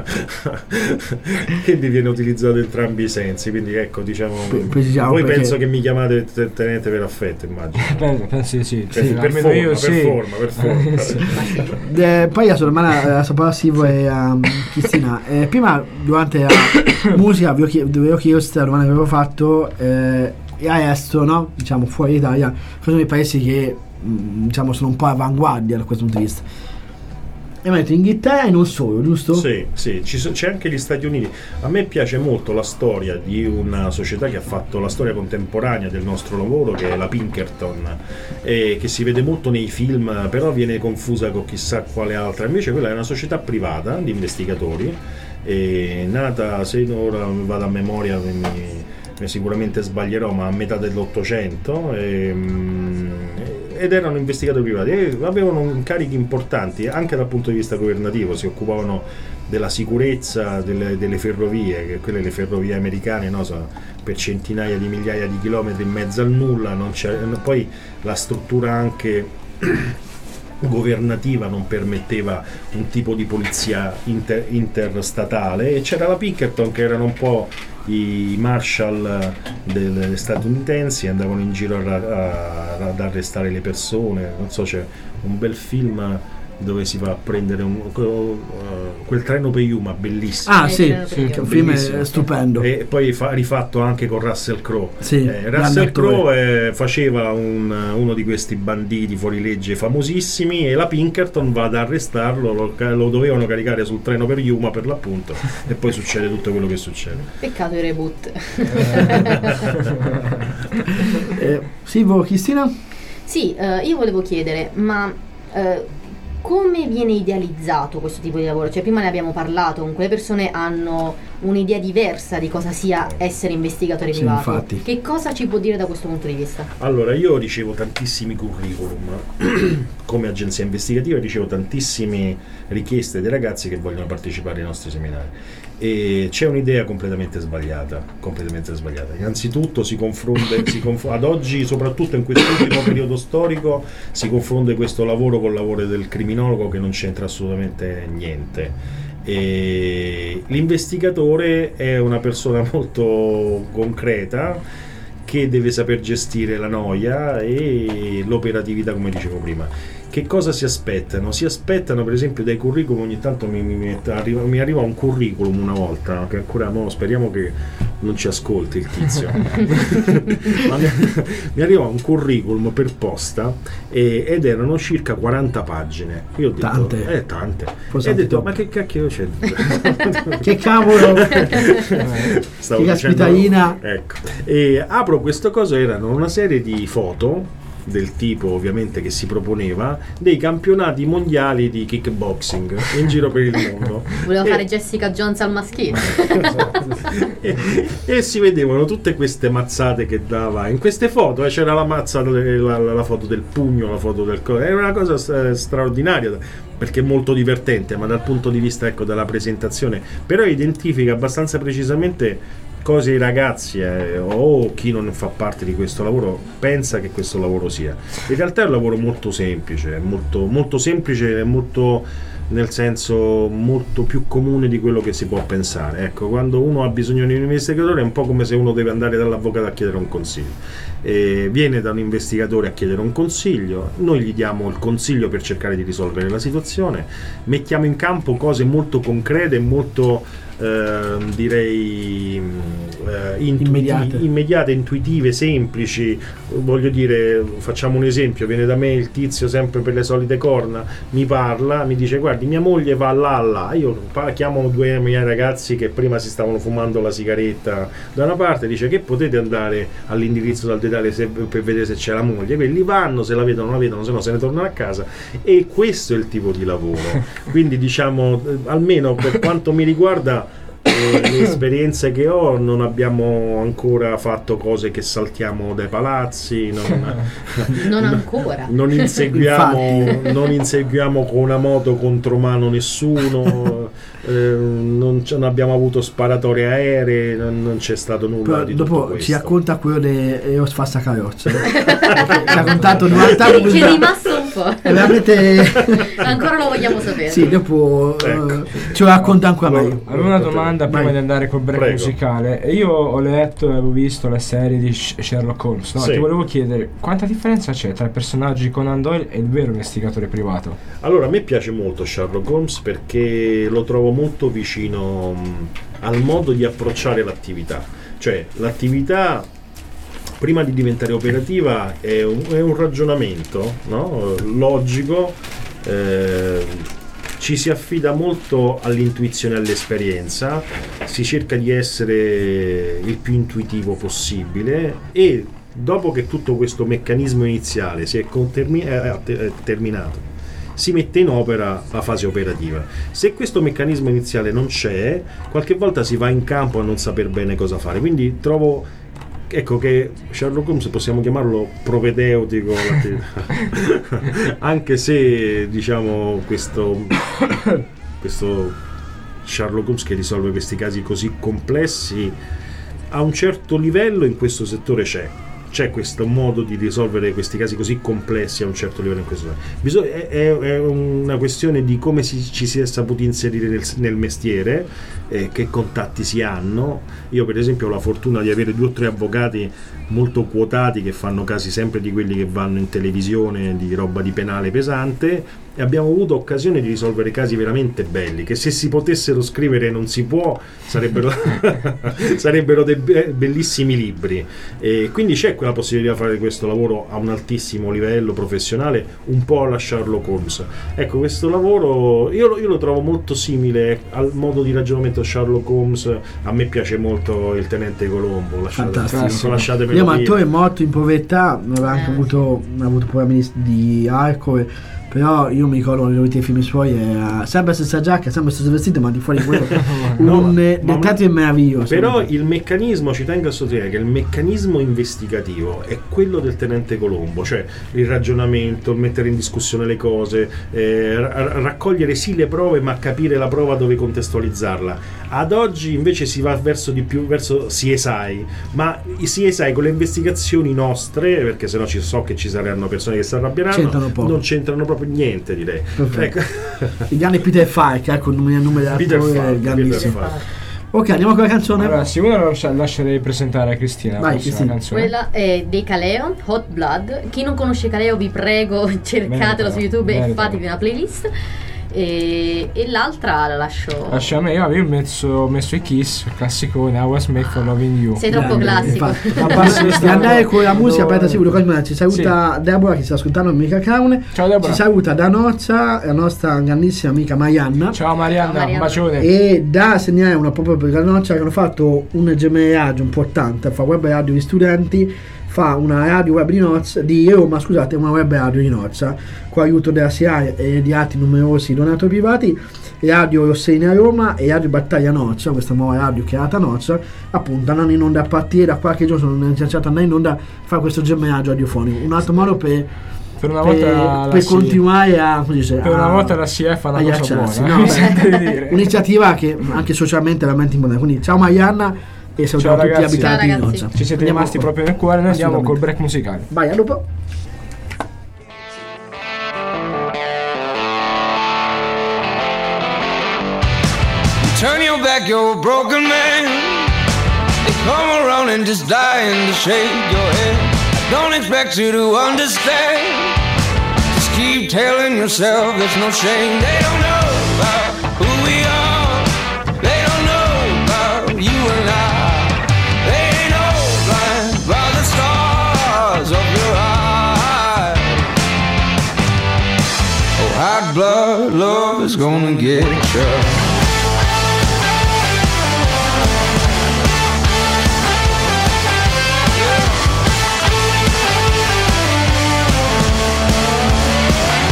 che mi viene utilizzato in entrambi i sensi, quindi ecco, diciamo, Precisiamo voi perché- penso che mi chiamate te- tenente per affetto, immagino. Penso, penso sì, sì, Per, sì, per almeno forma, io per sì. forma, per forma. Sì. Eh, poi a sua domanda a sua passivo e a Cristina, eh, prima durante la musica vi ho chie- vi ho chiesto la domanda che avevo fatto, eh, e a estero, no? Diciamo fuori Italia, sono dei paesi che mh, diciamo sono un po' avanguardia da questo punto di vista. E mi ha detto Inghilterra e non solo, giusto? Sì, sì, ci so- c'è anche gli Stati Uniti. A me piace molto la storia di una società che ha fatto la storia contemporanea del nostro lavoro, che è la Pinkerton, e che si vede molto nei film, però viene confusa con chissà quale altra. Invece quella è una società privata di investigatori, e nata, se ora vado a memoria, mi, mi sicuramente sbaglierò, ma a metà dell'Ottocento. E, mm, ed erano investigatori privati e avevano incarichi importanti anche dal punto di vista governativo, si occupavano della sicurezza delle, delle ferrovie, che quelle le ferrovie americane, no, sono per centinaia di migliaia di chilometri in mezzo al nulla, non c'è, poi la struttura anche governativa non permetteva un tipo di polizia inter, interstatale, e c'era la Pinkerton che erano un po' i Marshall delle statunitensi, andavano in giro a, a, ad arrestare le persone. Non so, c'è un bel film dove si va a prendere un, uh, quel treno per Yuma, bellissimo. Ah sì, sì, che è un film Bellissimo. stupendo. E poi fa, rifatto anche con Russell Crowe. Sì, eh, grande Russell attore. Crowe eh, faceva un, uno di questi banditi fuorilegge famosissimi, e la Pinkerton va ad arrestarlo, lo, lo dovevano caricare sul treno per Yuma per l'appunto, e poi succede tutto quello che succede. Peccato i reboot. eh, sì, voi, Cristina? Sì, eh, io volevo chiedere, ma eh, come viene idealizzato questo tipo di lavoro? Cioè, prima ne abbiamo parlato, comunque le persone hanno un'idea diversa di cosa sia essere investigatore Sì, privato. infatti. Che cosa ci può dire da questo punto di vista? Allora, io ricevo tantissimi curriculum come agenzia investigativa, ricevo tantissime richieste dei ragazzi che vogliono partecipare ai nostri seminari, e c'è un'idea completamente sbagliata, completamente sbagliata. Innanzitutto si confonde, si conf- ad oggi, soprattutto in quest'ultimo periodo storico, si confonde questo lavoro col lavoro del criminologo, che non c'entra assolutamente niente. E l'investigatore è una persona molto concreta che deve saper gestire la noia e l'operatività, come dicevo prima. Che cosa si aspettano? Si aspettano, per esempio, dai curriculum. Ogni tanto mi, mi, mi, arriva, mi arriva un curriculum una volta, no? Che ancora no, speriamo che non ci ascolti il tizio. Ma mi, mi arriva un curriculum per posta, e, ed erano circa quaranta pagine. Io ho detto, Tante. eh, tante. Forse E ho anche detto, troppo. ma che cacchio c'è? Che cavolo! Stavo Che caspitaina. dicendo, ecco. E apro questo coso, erano una serie di foto del tipo, ovviamente, che si proponeva dei campionati mondiali di kickboxing in giro per il mondo. Volevo E- fare Jessica Jones al maschile. e, e si vedevano tutte queste mazzate che dava in queste foto, eh, c'era la mazzata, la, la, la foto del pugno, la foto del co- era una cosa eh, straordinaria, perché è molto divertente, ma dal punto di vista, ecco, della presentazione, però identifica abbastanza precisamente cosa i ragazzi eh, o chi non fa parte di questo lavoro pensa che questo lavoro sia. In realtà è un lavoro molto semplice, molto, molto semplice e molto, nel senso, molto più comune di quello che si può pensare. Ecco, quando uno ha bisogno di un investigatore è un po' come se uno deve andare dall'avvocato a chiedere un consiglio. E viene da un investigatore a chiedere un consiglio, noi gli diamo il consiglio per cercare di risolvere la situazione, mettiamo in campo cose molto concrete e molto eh, direi eh, intuiti- Immediate. immediate, intuitive, semplici. Voglio dire, facciamo un esempio: viene da me il tizio, sempre per le solite corna, mi parla, mi dice guardi, mia moglie va là là, io pa- chiamo due miei ragazzi che prima si stavano fumando la sigaretta da una parte, dice che potete andare all'indirizzo dal detale se, per vedere se c'è la moglie. Quelli vanno, se la vedono la vedono, se no se ne tornano a casa, e questo è il tipo di lavoro. Quindi, diciamo, eh, almeno per quanto mi riguarda, eh, le esperienze che ho, non abbiamo ancora fatto cose che saltiamo dai palazzi, non, non ancora non inseguiamo, non inseguiamo con una moto contro mano nessuno, eh, non, c- non abbiamo avuto sparatorie aeree, non, non c'è stato nulla. Però di dopo tutto questo. ci racconta quello dei Sfassa Carrozze. Ci ha contato novanta che, che è rimasto un po'. È veramente ancora lo vogliamo sapere. sì, dopo Ecco. eh, ce lo racconta ancora meglio. Avevo una domanda prima Vai. di andare col break Prego. musicale. E io ho letto e avevo visto la serie di Sh- Sherlock Holmes, no? Sì. Ti volevo chiedere quanta differenza c'è tra il personaggio di Conan Doyle e il vero investigatore privato? Allora, a me piace molto Sherlock Holmes perché lo trovo molto vicino mh, al modo di approcciare l'attività. Cioè, l'attività, prima di diventare operativa, è un, è un ragionamento, no? Logico, eh, ci si affida molto all'intuizione e all'esperienza, si cerca di essere il più intuitivo possibile e dopo che tutto questo meccanismo iniziale si è, contermi- è è terminato, si mette in opera la fase operativa. Se questo meccanismo iniziale non c'è, qualche volta si va in campo a non saper bene cosa fare. Quindi trovo, ecco, che Sherlock Holmes possiamo chiamarlo propedeutico, anche se diciamo questo questo Sherlock Holmes che risolve questi casi così complessi a un certo livello in questo settore c'è. C'è questo modo di risolvere questi casi così complessi a un certo livello in questo Bisog- è, è, è una questione di come si, ci si è saputi inserire nel, nel mestiere, eh, che contatti si hanno. Io per esempio ho la fortuna di avere due o tre avvocati molto quotati che fanno casi sempre di quelli che vanno in televisione, di roba di penale pesante, e abbiamo avuto occasione di risolvere casi veramente belli che se si potessero scrivere non si può, sarebbero sarebbero dei be- bellissimi libri, e quindi c'è quella possibilità di fare questo lavoro a un altissimo livello professionale, un po' alla Sherlock Holmes. Ecco, questo lavoro io lo, io lo trovo molto simile al modo di ragionamento Sherlock Holmes. A me piace molto il Tenente Colombo, lasciate, Fantastico. lasciatemelo Io dire. Matteo è morto in povertà, aveva anche avuto, ha avuto problemi di alcol, però io mi ricordo nei ultimi film suoi, era sempre la stessa giacca, sempre lo stesso vestito, ma di fuori quello No, un ma- dettaglio meraviglioso. Però il meccanismo, ci tengo a sottolineare che il meccanismo investigativo è quello del Tenente Colombo, cioè il ragionamento, il mettere in discussione le cose, eh, ra- raccogliere sì le prove, ma capire la prova dove contestualizzarla. Ad oggi invece si va verso di più verso C S I, ma i C S I con le investigazioni nostre, perché sennò ci so che ci saranno persone che si arrabbieranno, C'entrano poco. non c'entrano proprio niente, direi. Perfetto. Ecco. Il grande Peter Falk, ecco il nome, il nome Peter dell'attore Falk, grandissimo. Peter Falk. Ok, andiamo con la canzone. Allora, sicuro lo lascia- lascerei presentare a Cristina la Vai, prossima Cristina. canzone. Quella è dei Kaleo, Hot Blood. Chi non conosce Kaleo, vi prego, cercatelo su YouTube e meritano. fatevi una playlist. E, e l'altra la lascio. Lascia a me, io avevo messo, ho messo i Kiss, classicone, I Was Made for Loving You. Sei troppo classico. Infatti, di andare con la musica aperta sicuro. Ci saluta Deborah che sta ascoltando, Mica Caune. Ciao Deborah. Ci saluta da Nozza, la nostra grandissima amica Marianna. Ciao Marianna, Ciao, Marianna. un bacione. E da segnalare una proprio per la Nozza che hanno fatto un gemellaggio importante, fa web radio di studenti, fa una radio web di Nozza, di Roma, scusate, una web radio di Nozza, con l'aiuto della S I A E e di altri numerosi donatori privati. Radio Rossini a Roma e Radio Battaglia Nozza, questa nuova radio creata a Nozza, appunto andranno in onda a partire da qualche giorno, sono iniziato ad andare in onda a fare questo gemellaggio radiofonico, un altro modo per Per una per, volta la per si- continuare a, come dice, Per a- una volta la C F fa una agli cosa accessi, buona. no, mi beh, sento di dire. un'iniziativa che anche socialmente è veramente importante. Quindi ciao Marianna e salutiamo Ciao tutti gli ragazzi. abitanti Ciao di ragazzi. Nozza. Ci siete Andiamo rimasti qua. proprio nel cuore, noi andiamo col Assolutamente. break musicale. Vai, a dopo. Turn your back, you're a broken man. They come around and just dying to shake your head. I don't expect you to understand. Just keep telling yourself there's no shame. They don't know about who we are. They don't know about you and I. They ain't no blind by the stars of your eyes. Oh, hot blood love is gonna get you.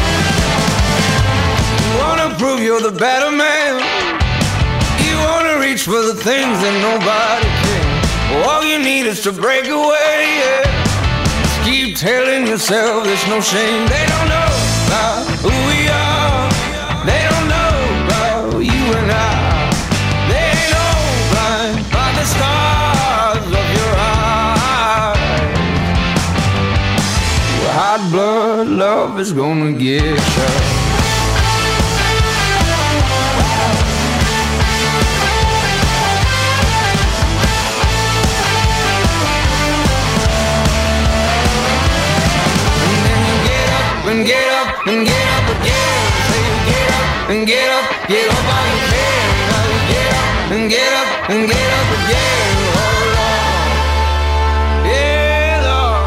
Prove you're the better man. You wanna reach for the things that nobody can. All you need is to break away, yeah. Just keep telling yourself there's no shame. They don't know about who we are. They don't know about you and I. They ain't all blind by the stars of your eyes. Well, hot blood love is gonna get you. And get up, and get up again. Say get up, and get up, get up all you can. Now you get up, and get up, and get up again. Oh Lord, yeah Lord.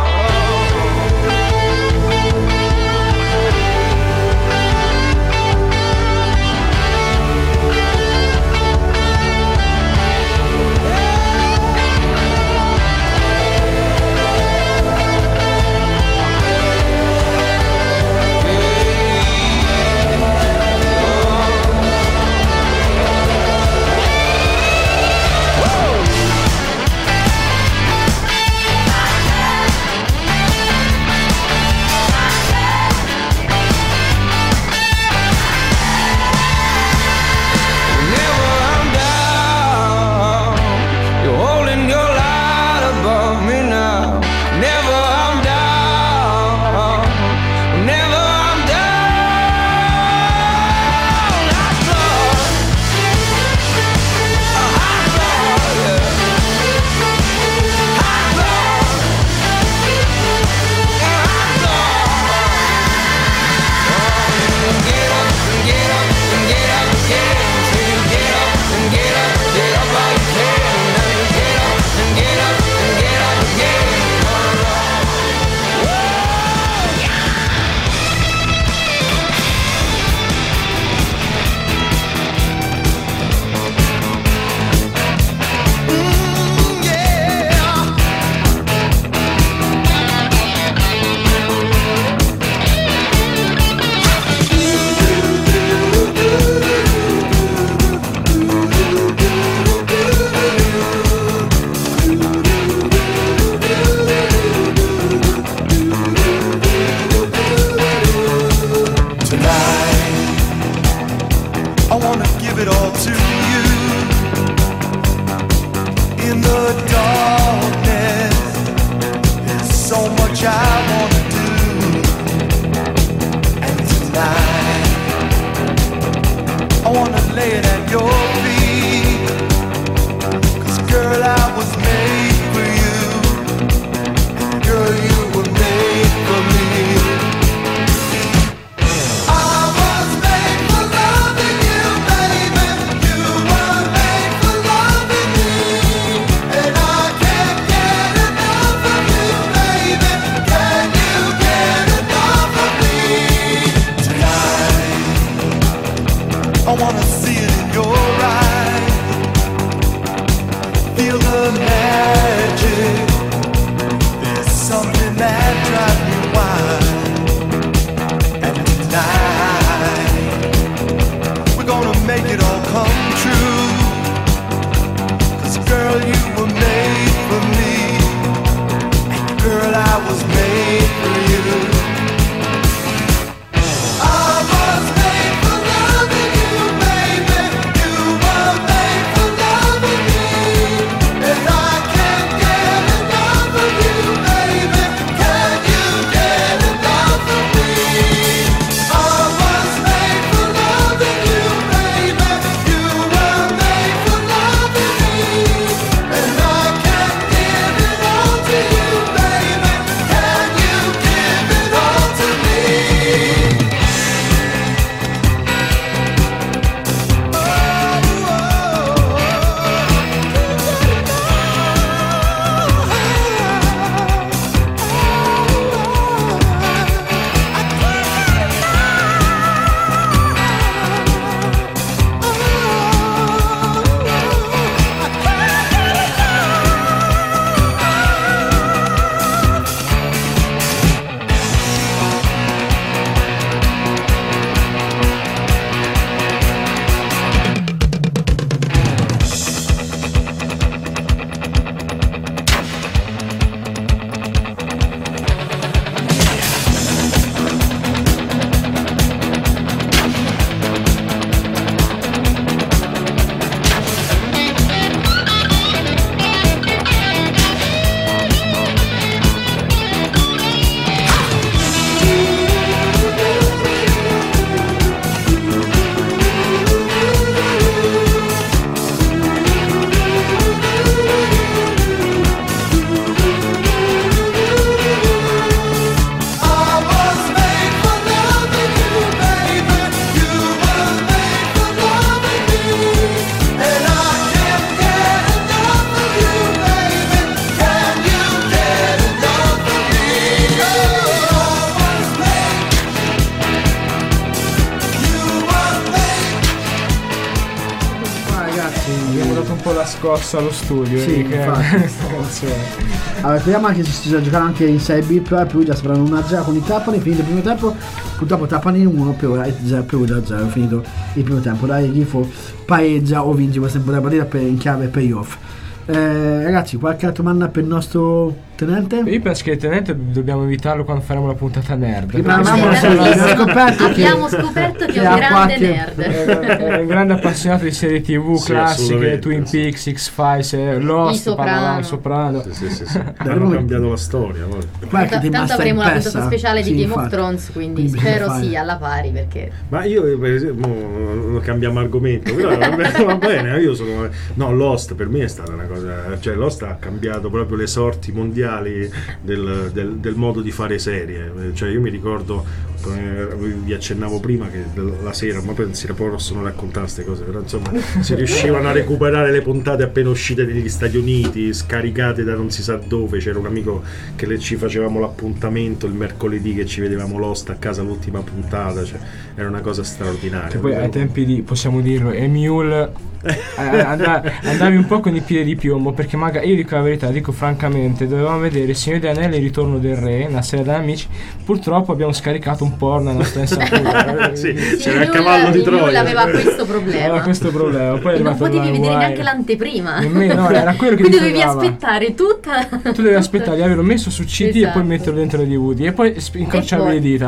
Sì, abbiamo dato un po' la scossa allo studio. Sì, che infatti. questa canzone. Allora, speriamo anche se si sta giocando anche in sei bit, però Perugia saranno uno a zero con i Trapani, finito il primo tempo, purtroppo Trapani in uno, Perugia a zero, finito il primo tempo, dai Grifo pareggia o vince questa partita per, in chiave playoff. Eh, ragazzi, qualche altra domanda per il nostro tenente? Io penso che il tenente dobbiamo evitarlo quando faremo la puntata nerd. Ma abbiamo scoperto che, abbiamo scoperto che, che è un grande qualche... nerd. È un grande appassionato di serie tv sì, classiche, Twin Peaks, X-Files, eh, Lost, Soprano. Soprano. Sì, sì, sì, sì. Hanno cambiato la storia. Tanto, tanto avremo la puntata speciale sì, di Game infatti. of Thrones, quindi spero sia sì, alla pari perché. Ma io per esempio cambiamo argomento, però va bene, io sono no, Lost per me è stata una cosa, cioè Lost ha cambiato proprio le sorti mondiali del, del, del modo di fare serie, cioè io mi ricordo, vi accennavo prima che la sera, ma pensi poi possono raccontare queste cose, però insomma si riuscivano a recuperare le puntate appena uscite negli Stati Uniti, scaricate da non si sa dove. C'era un amico che le, ci facevamo l'appuntamento il mercoledì che ci vedevamo Lost a casa l'ultima puntata, cioè era una cosa straordinaria. Che poi ai tempi di, possiamo dirlo, Emule andavi un po' con i piedi di piombo, perché magari io dico la verità, dico francamente, dovevamo vedere il Signore degli Anelli, il Ritorno del Re, una serie da amici, purtroppo abbiamo scaricato un porno alla nostra insaputa. Sì, c'era il cavallo di Troia, aveva questo problema, aveva questo problema. Poi non potevi vedere neanche l'anteprima, nemmeno, no, era quello che quindi dovevi aspettare tutta, tu devi aspettare di averlo messo su C D esatto. E poi metterlo dentro i D V D e poi incrociavi le dita.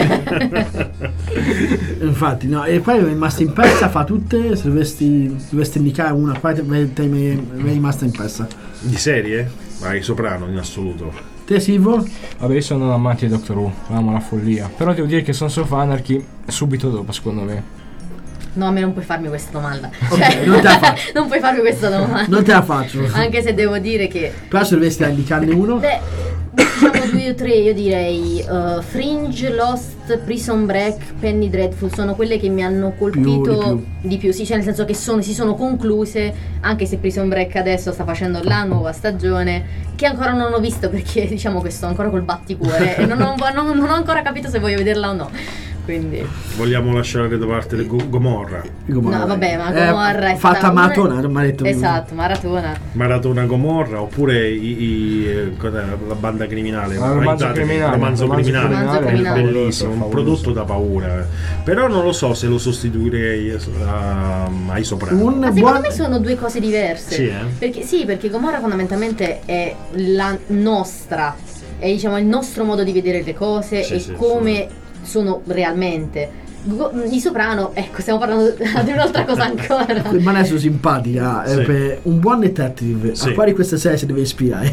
Infatti no, e poi è rimasta in pezza, fa tutte, se dovesti dovessi indicare una, quale te mi è rimasta in pezza di serie? Vai, Soprano in assoluto. Te Silvo? Vabbè, io sono un amante di Doctor Who, amo la follia, però devo dire che Sons of Anarchy subito dopo, secondo me. No, a me non puoi farmi questa domanda. Okay, cioè, non te la faccio. Non puoi farmi questa domanda. Non te la faccio. Anche se devo dire che però se dovessi indicarne uno, beh, diciamo due o tre, io direi uh, Fringe, Lost, Prison Break, Penny Dreadful sono quelle che mi hanno colpito più, di, più. di più, sì, cioè nel senso che sono, si sono concluse, anche se Prison Break adesso sta facendo la nuova stagione che ancora non ho visto perché diciamo che sto ancora col batticuore e non ho, non, non ho ancora capito se voglio vederla o no. Quindi vogliamo lasciare da parte le Go- Gomorra. Gomorra. No, vabbè, ma Gomorra eh, è fatta stata maratona, una... non mi ha detto esatto, maratona. Maratona Gomorra, oppure i, i, la banda criminale, ah, romanzo criminale, romanzo criminale, romanzo criminale. Bellissimo, un prodotto da paura. Però non lo so se lo sostituirei a, ai Soprano. Un ma secondo buon... me sono due cose diverse. Sì, eh? Perché sì, perché Gomorra fondamentalmente è la nostra, è diciamo il nostro modo di vedere le cose sì, e sì, come sì. sono realmente. Di Soprano, ecco, stiamo parlando di un'altra cosa ancora. Ma adesso simpatica, sì. eh, per un buon detective, sì. a quale questa serie si deve ispirare?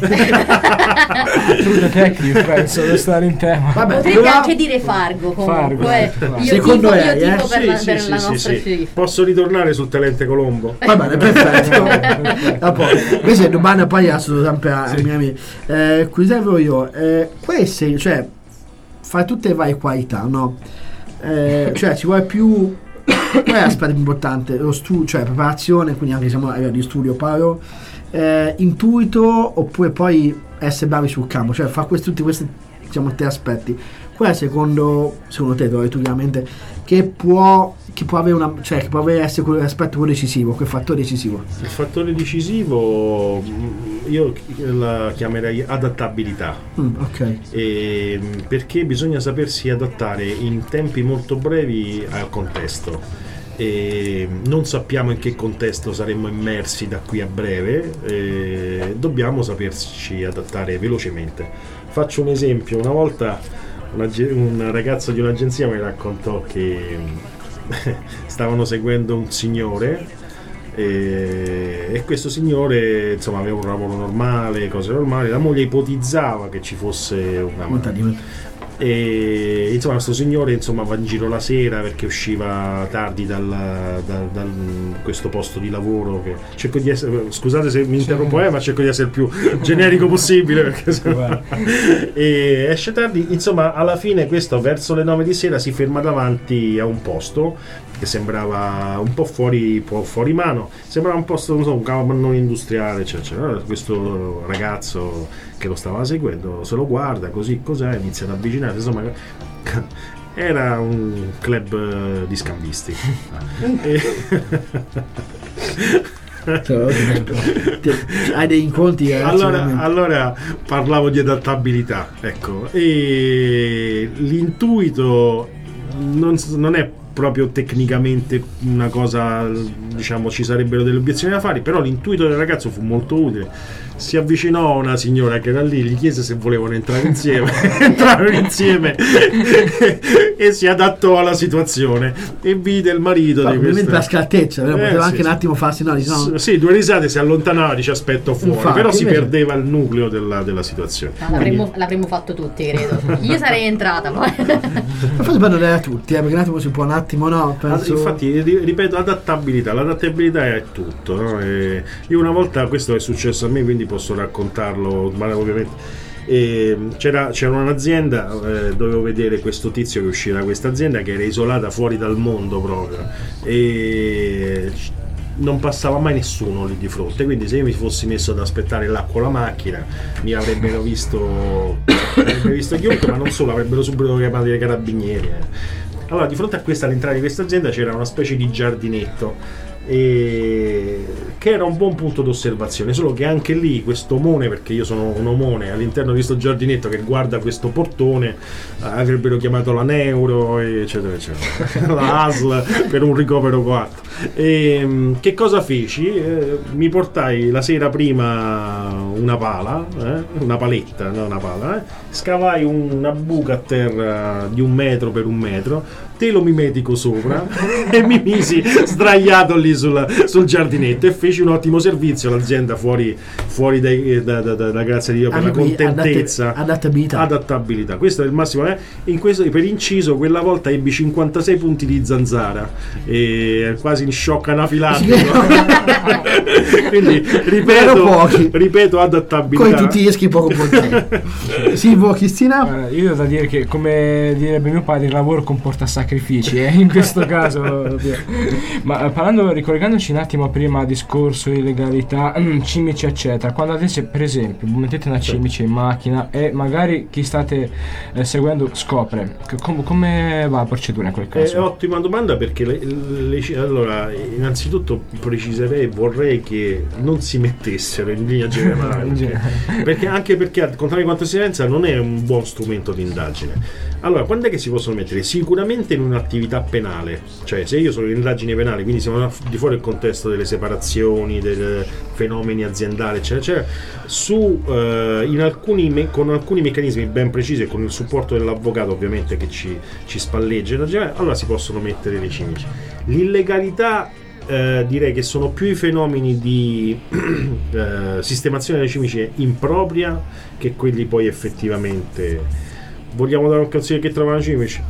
True Detective, penso, deve stare in tema. Vabbè, potrebbe però... anche dire Fargo, comunque. Fargo. Io secondo tifo, lei, io tifo eh? per, sì, la, sì, per sì, la sì, nostra sì. scelta. Posso ritornare sul Tenente Colombo? Va bene, perfetto. A posto. Questa è domanda poi assolutamente sempre ai miei amici. Eh, qui servo io, eh, queste, cioè, fai tutte le varie qualità, no? Eh, cioè ci vuole più qual è l'aspetto importante, lo studio, cioè preparazione, quindi anche siamo a di studio parlo, eh, intuito oppure poi essere bravi sul campo, cioè fa questi, tutti questi diciamo tre aspetti. Qual è secondo secondo te, tu chiaramente, che può che può avere una, cioè che può avere essere quell'aspetto decisivo, quel fattore decisivo? Il fattore decisivo io la chiamerei adattabilità. Mm, ok. E, perché bisogna sapersi adattare in tempi molto brevi al contesto. E non sappiamo in che contesto saremmo immersi da qui a breve, e dobbiamo saperci adattare velocemente. Faccio un esempio: una volta una, un ragazzo di un'agenzia mi raccontò che stavano seguendo un signore e, e questo signore insomma aveva un lavoro normale, cose normali, la moglie ipotizzava che ci fosse una e insomma questo signore insomma va in giro la sera perché usciva tardi dal, dal, dal questo posto di lavoro che cerco di essere, scusate se mi interrompo, eh, ma cerco di essere il più generico possibile perché se... e esce tardi, insomma alla fine questo verso le nove di sera si ferma davanti a un posto che sembrava un po' fuori, un po' fuori mano, sembrava un posto, non so, un capannone industriale, cioè, cioè, questo ragazzo che lo stava seguendo se lo guarda così, cos'è, inizia ad avvicinare, insomma era un club di scambisti. e... Hai dei incontri, allora, allora parlavo di adattabilità, ecco, e l'intuito non, non è proprio tecnicamente una cosa, diciamo, ci sarebbero delle obiezioni da fare, però l'intuito del ragazzo fu molto utile. Si avvicinò a una signora che era lì, gli chiese se volevano entrare insieme, entrarono insieme e si adattò alla situazione e vide il marito no, di questa... per scaltezza, eh, poteva sì, anche sì. un attimo farsi no, diciamo... sì, due risate, si allontanava, dice aspetto fuori. Infatti, però si invece... perdeva il nucleo della, della situazione. No, l'avremmo, Quindi... l'avremmo fatto tutti, credo. Io sarei entrata poi. Ma forse per non era tutti, eh, perché un attimo si può un attimo no penso... Infatti ripeto, adattabilità, l'adattabilità è tutto, no? E io una volta, questo è successo a me, quindi posso raccontarlo, ma ovviamente e c'era, c'era un'azienda, eh, dovevo vedere questo tizio che usciva da questa azienda che era isolata fuori dal mondo proprio e non passava mai nessuno lì di fronte, quindi se io mi fossi messo ad aspettare là con la macchina mi avrebbero visto avrebbero visto chiunque, ma non solo, avrebbero subito chiamato i carabinieri. Allora di fronte a questa, all'entrata di questa azienda c'era una specie di giardinetto e che era un buon punto d'osservazione, solo che anche lì questo omone, perché io sono un omone all'interno di questo giardinetto che guarda questo portone, avrebbero chiamato la neuro eccetera eccetera la A S L per un ricovero coatto. E che cosa feci? Eh, mi portai la sera prima una pala, eh, una paletta, non una pala, eh, scavai una buca a terra di un metro per un metro, telo mimetico sopra e mi misi sdraiato lì sul, sul giardinetto e feci un ottimo servizio all'azienda fuori, fuori dai, da, da, da, da grazia di Dio, per ah, la contentezza, adattabilità. adattabilità questo è il massimo, eh. In questo, per inciso, quella volta ebbi cinquantasei punti di zanzara e quasi in shock anafilattico. Quindi ripeto, ripeto adattabilità come tutti gli poco punti. Sì, voi Cristina? Eh, io ho da dire che, come direbbe mio padre, il lavoro comporta sacrifici, eh, in questo caso. Ma eh, parlando, ricollegandoci un attimo prima al discorso di legalità, cimici eccetera, quando adesso per esempio mettete una cimice in macchina e magari chi state eh, seguendo scopre, com- come va la procedura in quel caso? È ottima domanda, perché le, le, allora innanzitutto preciserei, vorrei che non si mettessero in linea generale, in generale. Perché anche perché al contrario di quanto si pensa non è un buon strumento di indagine. Allora, quando è che si possono mettere? Sicuramente in un'attività penale, cioè se io sono in indagine penale, quindi siamo di fuori il contesto delle separazioni, dei fenomeni aziendali eccetera eccetera, su, eh, in alcuni me- con alcuni meccanismi ben precisi e con il supporto dell'avvocato ovviamente che ci, ci spalleggia, allora si possono mettere le cimici. L'illegalità, eh, direi che sono più i fenomeni di eh, sistemazione delle cimici impropria che quelli poi effettivamente. Vogliamo dare un consiglio che trova una cimice?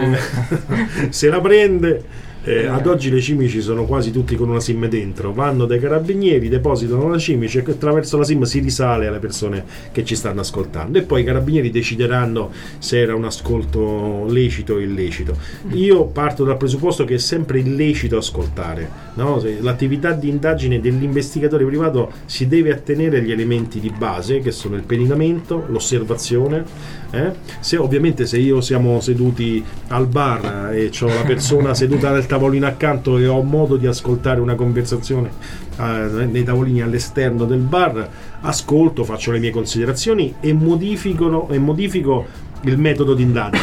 Eh, se la prende. Eh, ad oggi le cimici sono quasi tutti con una SIM dentro, vanno dai carabinieri, depositano la cimice e attraverso la SIM si risale alle persone che ci stanno ascoltando e poi i carabinieri decideranno se era un ascolto lecito o illecito. Io parto dal presupposto che è sempre illecito ascoltare, no? L'attività di indagine dell'investigatore privato si deve attenere agli elementi di base che sono il pedinamento, l'osservazione, eh? Se ovviamente se io siamo seduti al bar e c'ho la persona seduta nel tavolino accanto e ho modo di ascoltare una conversazione eh, nei tavolini all'esterno del bar, ascolto, faccio le mie considerazioni e modifico, e modifico il metodo di indagine,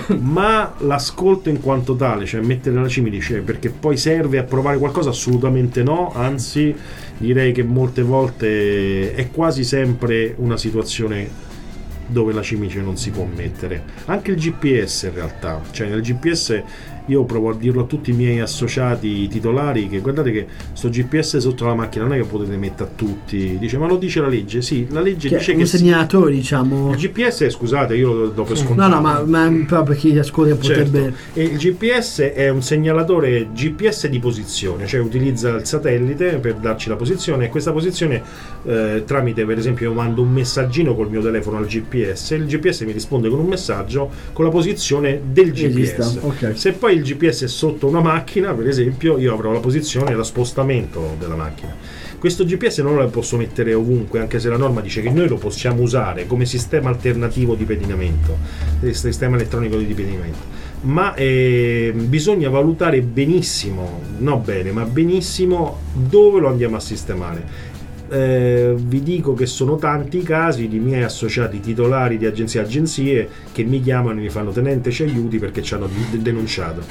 ma l'ascolto in quanto tale, cioè mettere la cimice perché poi serve a provare qualcosa, assolutamente no, anzi direi che molte volte è quasi sempre una situazione dove la cimice non si può mettere. Anche il G P S in realtà, cioè nel G P S io provo a dirlo a tutti i miei associati titolari che guardate che sto G P S sotto la macchina non è che potete mettere a tutti, dice ma lo dice la legge, sì, la legge che dice un che segnalatore si... diciamo il G P S, scusate, io lo do per scontato. No, no, ma, ma proprio per chi ascolta potrebbe certo. E il G P S è un segnalatore G P S di posizione, cioè utilizza il satellite per darci la posizione e questa posizione eh, tramite, per esempio, io mando un messaggino col mio telefono al G P S e il G P S mi risponde con un messaggio con la posizione del G P S. Okay. Se poi il G P S è sotto una macchina, per esempio, io avrò la posizione e lo spostamento della macchina. Questo G P S non lo posso mettere ovunque, anche se la norma dice che noi lo possiamo usare come sistema alternativo di pedinamento, sistema elettronico di pedinamento. ma eh, bisogna valutare benissimo, no bene, ma benissimo dove lo andiamo a sistemare. Eh, vi dico che sono tanti i casi di miei associati titolari di agenzie agenzie che mi chiamano e mi fanno: tenente, ci aiuti perché ci hanno d- denunciato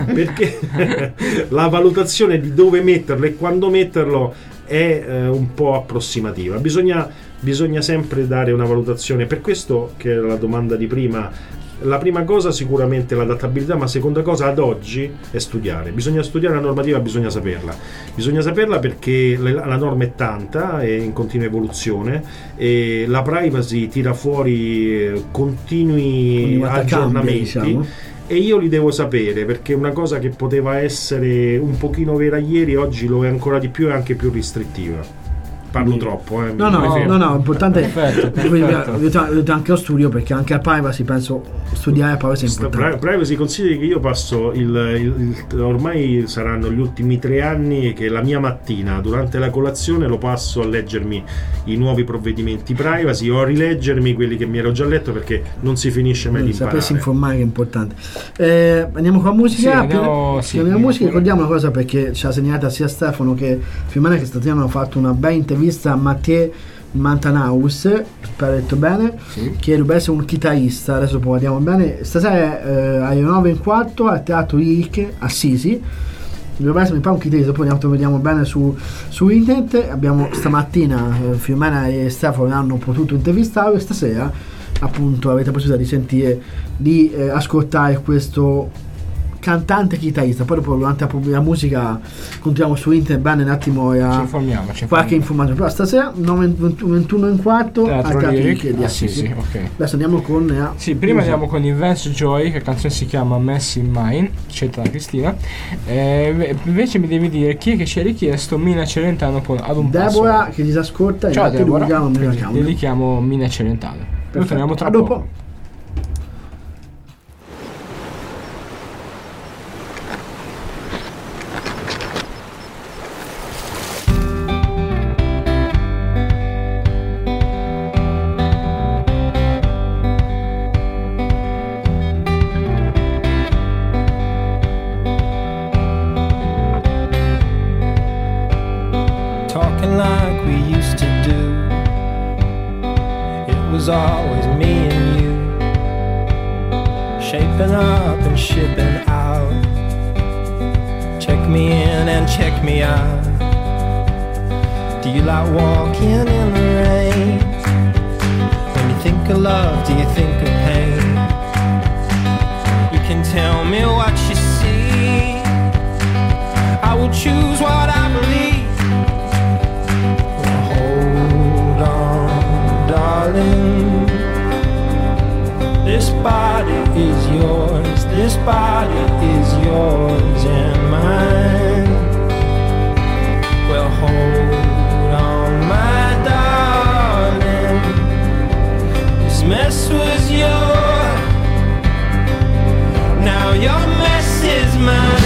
perché la valutazione di dove metterlo e quando metterlo è eh, un po' approssimativa. Bisogna, bisogna sempre dare una valutazione. Per questo che era la domanda di prima, la prima cosa sicuramente l'adattabilità, ma seconda cosa ad oggi è studiare. Bisogna studiare la normativa, bisogna saperla. Bisogna saperla perché la norma è tanta, è in continua evoluzione e la privacy tira fuori continui aggiornamenti. Cambia, diciamo. E io li devo sapere perché una cosa che poteva essere un pochino vera ieri oggi lo è ancora di più e anche più ristrittiva. Parlo troppo, eh. No, no, no, no, importante perfetto, perfetto. Ho detto anche lo studio, perché anche a privacy penso studiare a privacy è importante. Privacy, consideri che io passo il, il, il ormai saranno gli ultimi tre anni che la mia mattina durante la colazione lo passo a leggermi i nuovi provvedimenti privacy o a rileggermi quelli che mi ero già letto, perché non si finisce mai di imparare. Sapessi informare che è importante. Eh, andiamo con la musica. Sì, andiamo, sì, andiamo musica. Ricordiamo una cosa, perché ci ha segnata sia Stefano che Fiumana, che stamattina hanno fatto una bella intervista a Mathieu Mantanaus, spero detto bene, sì. Che dovrebbe essere un chitarrista, adesso poi vediamo bene. Stasera eh, alle nove e quarto al Teatro Iric Assisi, dovrebbe essere un chitarrista, poi lo vediamo bene su, su internet. Abbiamo stamattina eh, Fiumana e Stefano hanno potuto intervistarlo e stasera appunto avete la possibilità di sentire, di eh, ascoltare questo cantante chitarrista. Poi dopo durante la musica continuiamo su internet bene un attimo a ci informiamo, ci informiamo. Qualche informazione. Però stasera nove ventuno e un quarto Teatro Iric di Assisi. Okay. Adesso andiamo con eh, sì, prima musica. Andiamo con Invance Joy, che canzone si chiama Mess in Mine, scelta da Cristina. Eh, invece mi devi dire chi è che ci ha richiesto Mina Celentano con Ad un Deborah passo. Che ti ascolta. Ciao Deborah, dedichiamo Mina Celentano. Torniamo tra poco. poco. Always me and you, shaping up and shipping out. Check me in and check me out. Do you like walking in the rain? When you think of love, do you think of pain? You can tell me what you see, I will choose what I believe. Hold on, darling, this body is yours, this body is yours and mine. Well, hold on, my darling, this mess was yours, now your mess is mine.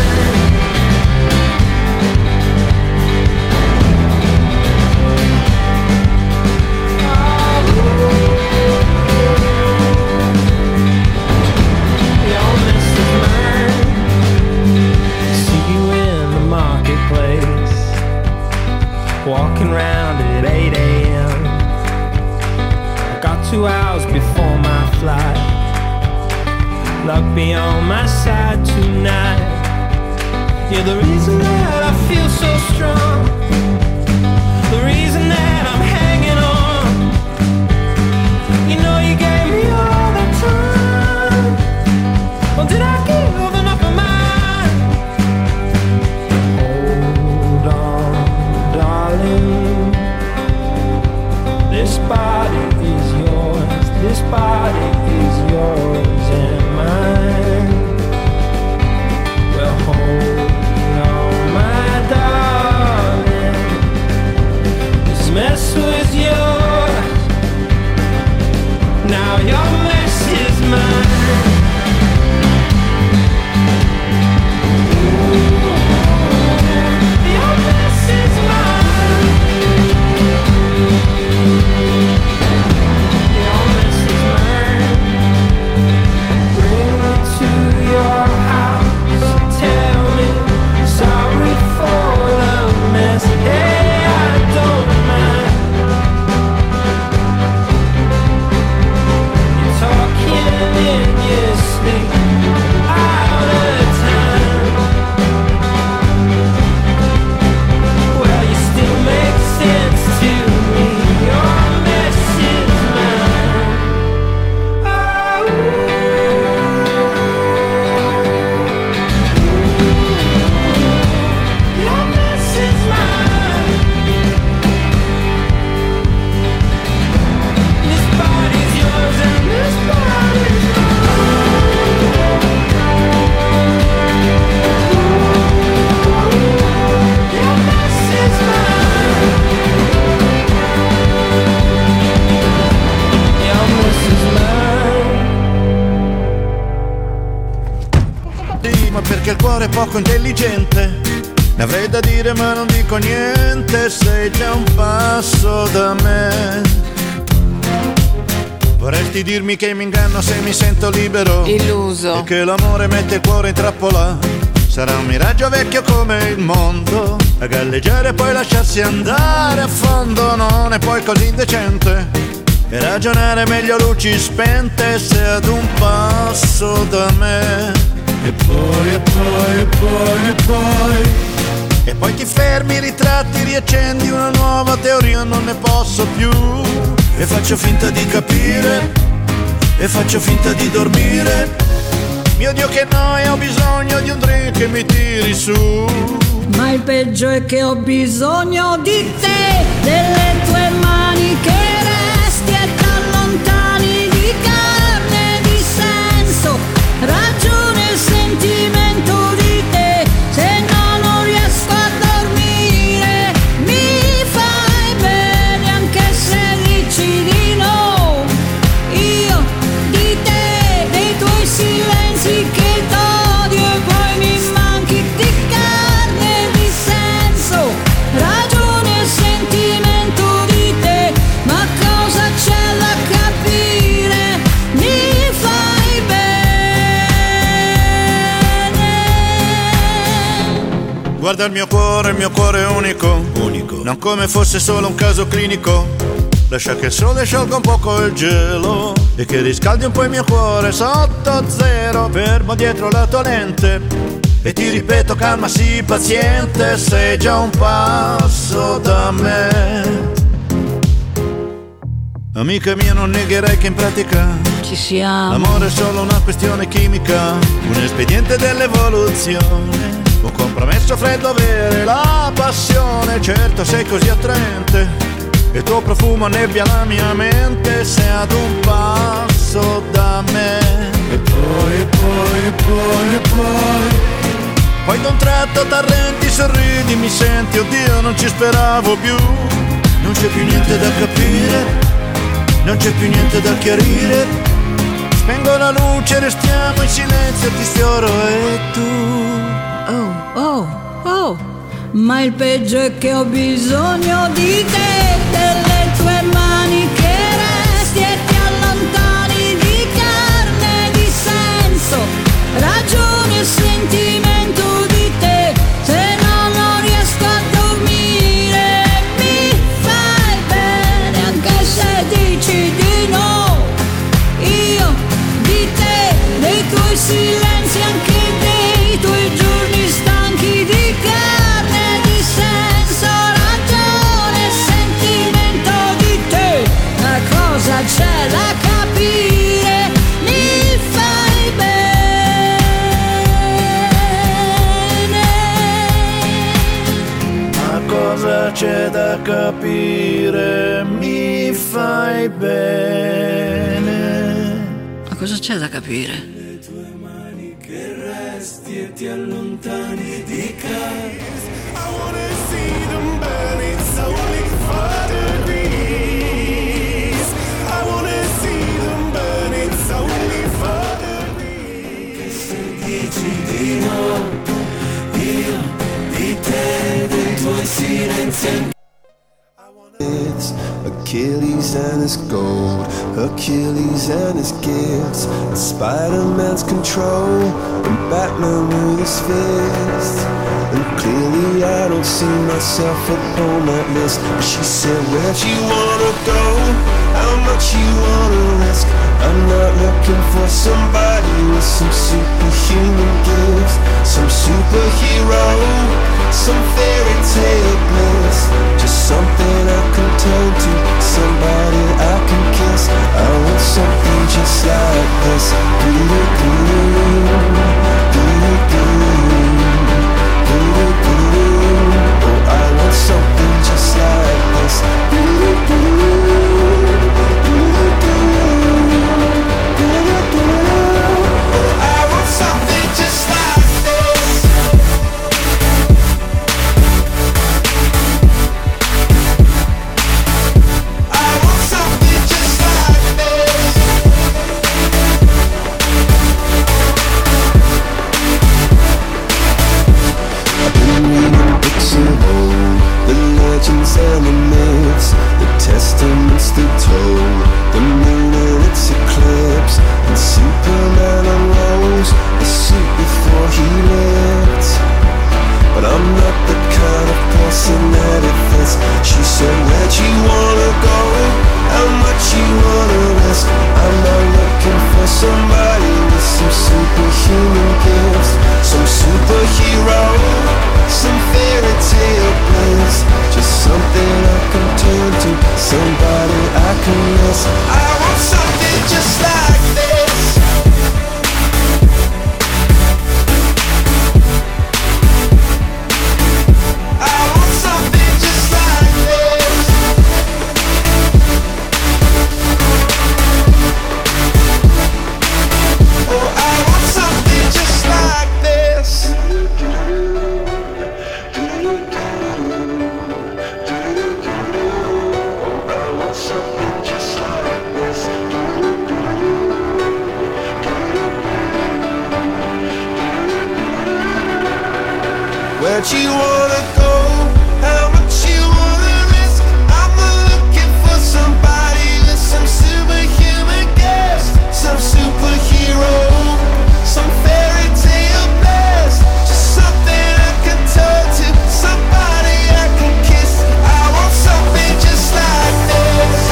Walking round at eight a.m. I got two hours before my flight. Luck be on my side tonight. You're the reason that I feel so strong, the reason that I'm hanging on. You know you gave me all the time. Well, did I give enough of mine? This body is yours, this body is yours and mine. Well, hold on, my cuore poco intelligente. Ne avrei da dire ma non dico niente, sei già un passo da me. Vorresti dirmi che mi inganno se mi sento libero, illuso, e che l'amore mette il cuore in trappola. Sarà un miraggio vecchio come il mondo, a galleggiare e poi lasciarsi andare a fondo. Non è poi così indecente, e ragionare meglio a luci spente, se ad un passo da me. E poi, e poi, e poi, e poi E poi ti fermi, ritratti, riaccendi una nuova teoria, non ne posso più. E faccio finta di capire, e faccio finta di dormire. Mio Dio che noia, ho bisogno di un drink che mi tiri su. Ma il peggio è che ho bisogno di te, delle tue mani che resti e t'allontani, di carne, di senso, ragione e sentimento di te. Se no non riesco a dormire, mi fai bene anche se dici di no. Io di te, dei tuoi silenzi che t'odio e poi mi manchi, di carne, di senso, ragione e sentimento di te. Ma cosa c'è da capire? Mi fai bene. Guarda il mio cuore, il mio cuore è unico, unico, non come fosse solo un caso clinico. Lascia che il sole sciolga un poco il gelo e che riscaldi un po' il mio cuore sotto zero. Fermo dietro la tua lente e ti ripeto calma, sii paziente, sei già un passo da me. Amica mia, non negherai che in pratica ci siamo. L'amore è solo una questione chimica, un espediente dell'evoluzione, un compromesso freddo avere la passione. Certo sei così attraente, il tuo profumo nebbia la mia mente, sei ad un passo da me. E poi, e poi, e poi, e poi Poi d'un tratto t'arrendi, sorridi, mi senti, oddio non ci speravo più. Non c'è più niente da capire, non c'è più niente da chiarire. Spengo la luce, restiamo in silenzio, ti sfioro e tu. Oh, oh, oh, ma il peggio è che ho bisogno di te, delle tue mani che resti e ti allontani, di carne, di senso, ragione e sentimento di te. Se no non riesco a dormire, mi fai bene anche se dici di no. Io di te, dei tuoi silenzi, anche dei tuoi giorni stanchi, di carne, di senso, ragione e sentimento di te. Ma cosa c'è da capire? Mi fai bene. Ma cosa c'è da capire? Mi fai bene. Ma cosa c'è da capire? Resti e ti allontani di cars. I wanna see them burning slowly for degrees. I wanna see them burning slowly for degrees. Se dici di no, io di te, dei tuoi silenzi. It's Achilles and his gold, Achilles and his gifts, and Spider-Man's control, and Batman with his fists. And clearly I don't see myself upon that list. But she said, where'd you wanna go? How much you wanna risk? I'm not looking for somebody with some superhuman gifts, some superhero, some fairy tale bliss. Just something I can turn to, somebody I can kiss. I want something just like this. Do-do-do, do-do-do, do-do-do. Oh, I want something just like this. Do-do-do, do-do-do, do-do-do. Oh, I want something just like this. looking at it fits. She said, where'd you wanna go? How much you wanna risk? I'm not looking for somebody with some superhuman gifts, some superhero, some fairy tale bliss. Just something I can turn to, somebody I can miss. I want something just like this. I want something just like this. Oh, I want something just like this. Where'd you wanna go? How much you wanna risk? I'm looking for somebody with some superhuman gifts, some superhero, some fairy tale bliss. Just something I can turn to, somebody I can kiss. I want something just like this.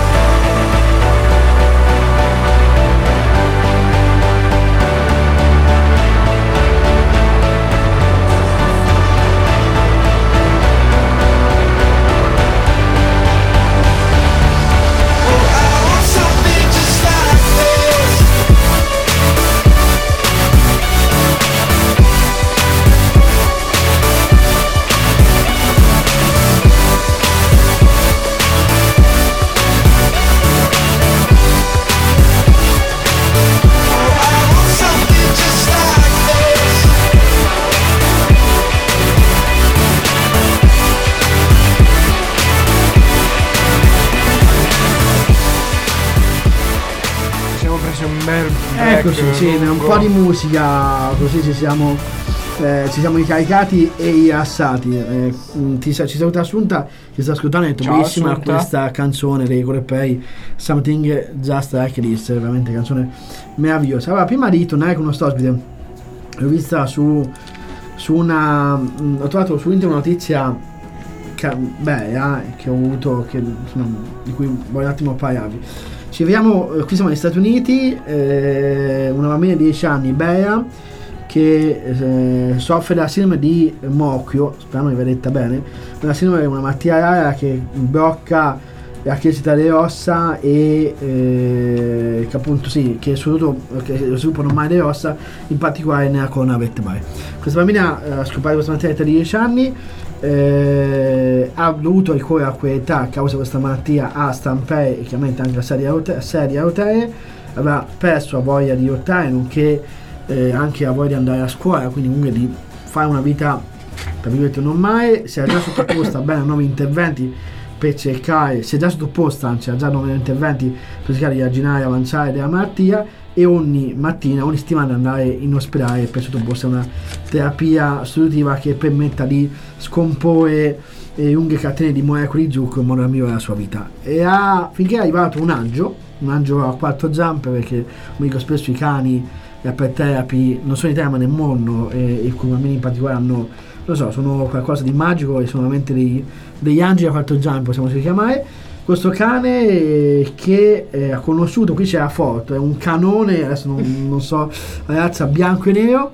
Eccoci, sì, un po' di musica, così ci siamo, eh, ci siamo ricaricati e rilassati. Eh, ti, ci saluta Assunta, ci sta ascoltando, è detto bellissima questa canzone dei Coldplay, Something Just Like This, veramente canzone meravigliosa. Allora, prima di tornare con il nostro ospite, l'ho vista su, su una, mh, ho trovato su internet una notizia che, bella, che ho avuto, che, insomma, di cui voglio un attimo parlarvi. Ci vediamo, eh, qui siamo negli Stati Uniti, eh, una bambina di dieci anni, Bea, che eh, soffre da sindrome di Morchio, speriamo di aver detta bene. Una sindrome è una malattia rara che blocca la crescita delle ossa e eh, che appunto sì, che soprattutto che lo sviluppo normale delle ossa, in particolare nella colonna vertebrale. Questa bambina ha eh, scoperto questa malattia di dieci anni. Eh, ha dovuto ricorrere a quell'età a causa di questa malattia a stampare e chiaramente anche a sedia a rotelle, aveva perso la voglia di lottare, nonché eh, anche la voglia di andare a scuola, quindi comunque di fare una vita tra virgolette normale. Si era già sottoposta a ben a nuovi interventi per cercare, si è già sottoposta anzi a già nuovi interventi per cercare di arginare l'avanzare della malattia, e ogni mattina, ogni settimana andare in ospedale per sottoporsi a una terapia sostitutiva che permetta di scomporre eh, lunghe catene di molecole di zucchero in modo da migliorare la sua vita. E ha, finché è arrivato un angio, un angio a quattro zampe, perché come dico spesso i cani, le pet therapy non sono in Italia ma nel mondo, e i bambini in particolare hanno, non so, sono qualcosa di magico e sono veramente dei, degli angeli a quattro zampe, possiamo così chiamare. Questo cane eh, che eh, ha conosciuto, qui c'è la foto, è un canone, adesso non, non so, la razza bianco e nero,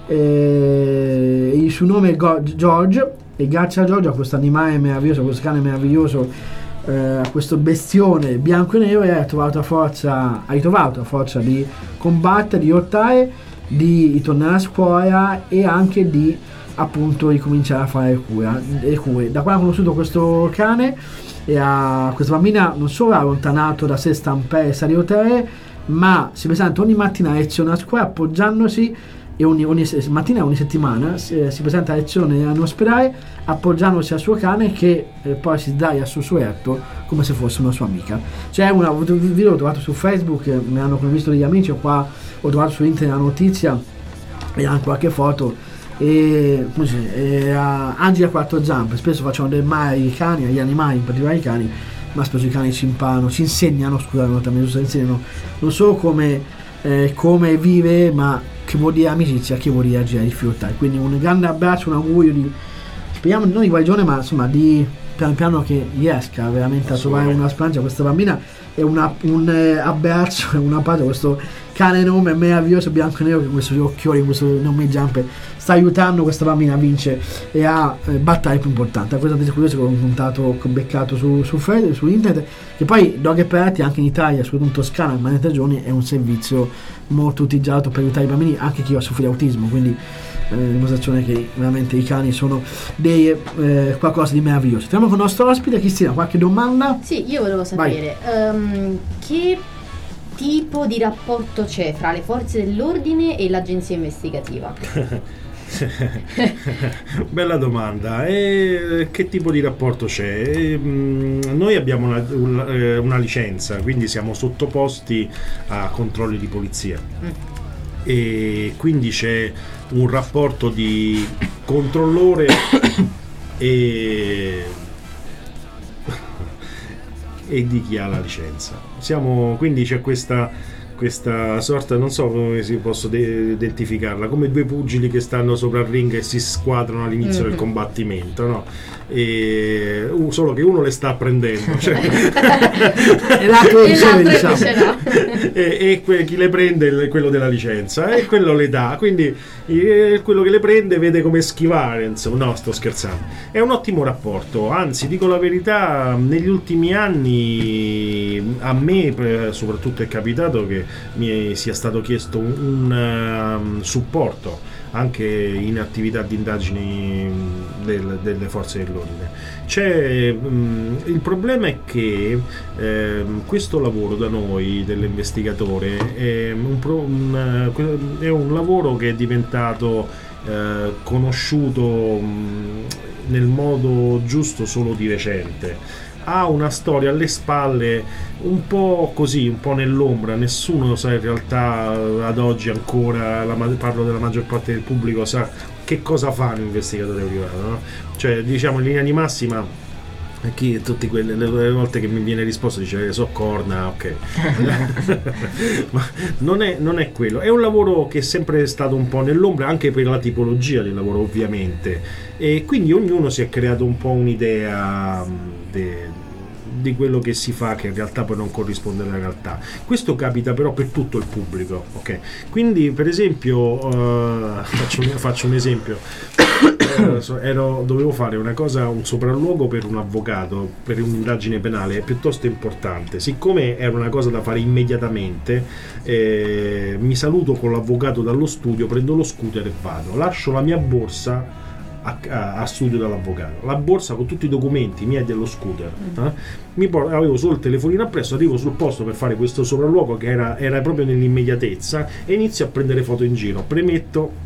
eh, il suo nome è Go- George, e grazie a George, a questo animale meraviglioso, a questo cane meraviglioso, eh, a questo bestione bianco e nero, ha trovato la forza, ha ritrovato la forza di combattere, di lottare, di, di tornare a scuola e anche di appunto ricominciare a fare cura, le cure. Da quando ha conosciuto questo cane, e a questa bambina non solo ha allontanato da sé stampelle e saliotere, ma si presenta ogni mattina a lezione a scuola appoggiandosi, e ogni, ogni mattina, ogni settimana si, si presenta a lezione in ospedale appoggiandosi al suo cane, che eh, poi si sdraia sul suo letto come se fosse una sua amica. C'è una video, l'ho trovato su Facebook, me l'hanno visto degli amici, ho qua ho trovato su internet la notizia e anche qualche foto. E come si dice, e, uh, angeli a quattro zampe, spesso facciamo del male ai cani, agli animali, in particolare ai cani, ma spesso i cani ci imparano, ci insegnano, scusate, ci insegnano non solo come, eh, come vive, ma che vuol dire amicizia, che vuol dire agire, difficoltà. Quindi un grande abbraccio, un augurio di speriamo non di guarigione, ma insomma di piano piano che riesca veramente a trovare una speranza. Questa bambina è una, un eh, abbraccio e una pace, questo cane enorme meraviglioso bianco e nero che con questi occhioli, questo enorme zampe sta aiutando questa bambina a vincere e a eh, battaglie più importanti. A questo curioso che ho contato, che ho beccato su, su, Fred, su internet, che poi Dog e Peretti anche in Italia, soprattutto in Toscana, in Manette Giorni, è un servizio molto utilizzato per aiutare i bambini, anche chi soffre di autismo, quindi eh, dimostrazione che veramente i cani sono dei eh, qualcosa di meraviglioso. Stiamo con il nostro ospite. Cristina, qualche domanda? Sì, io volevo sapere um, che tipo di rapporto c'è fra le forze dell'ordine e l'agenzia investigativa? Bella domanda. E che tipo di rapporto c'è? E, mh, noi abbiamo una, una, una licenza, quindi siamo sottoposti a controlli di polizia. Mm. E quindi c'è un rapporto di controllore e e di chi ha la licenza. Siamo, quindi c'è questa questa sorta, non so come si posso de- identificarla, come due pugili che stanno sopra il ring e si squadrano all'inizio mm-hmm. del combattimento, no? E uh, solo che uno le sta prendendo, cioè e l'altro riceve, diciamo. e, e que- chi le prende è quello della licenza e quello le dà, quindi eh, quello che le prende vede come schivare, insomma. No, sto scherzando. È un ottimo rapporto, anzi dico la verità, negli ultimi anni a me eh, soprattutto è capitato che mi sia stato chiesto un, un uh, supporto anche in attività di indagini del, delle forze dell'ordine. C'è, mh, il problema è che eh, questo lavoro da noi dell'investigatore è un, pro, un, è un lavoro che è diventato eh, conosciuto mh, nel modo giusto solo di recente. Ha una storia alle spalle un po' così, un po' nell'ombra, nessuno sa in realtà ad oggi ancora, la, parlo della maggior parte del pubblico, sa che cosa fa un investigatore privato, no? Cioè, diciamo, in linea di massima, chi, tutte quelle le volte che mi viene risposto dice so corna, ok. Ma non è, non è quello, è un lavoro che è sempre stato un po' nell'ombra, anche per la tipologia del lavoro ovviamente, e quindi ognuno si è creato un po' un'idea de, di quello che si fa, che in realtà poi non corrisponde alla realtà. Questo capita però per tutto il pubblico, ok? Quindi per esempio uh, faccio, faccio un esempio. Ero, dovevo fare una cosa, un sopralluogo per un avvocato per un'indagine penale piuttosto importante. Siccome era una cosa da fare immediatamente, eh, mi saluto con l'avvocato dallo studio, prendo lo scooter e vado. Lascio la mia borsa a, a, a studio dall'avvocato, la borsa con tutti i documenti miei dello scooter. Eh? Mi porto, avevo solo il telefonino appresso, arrivo sul posto per fare questo sopralluogo che era, era proprio nell'immediatezza e inizio a prendere foto in giro. Premetto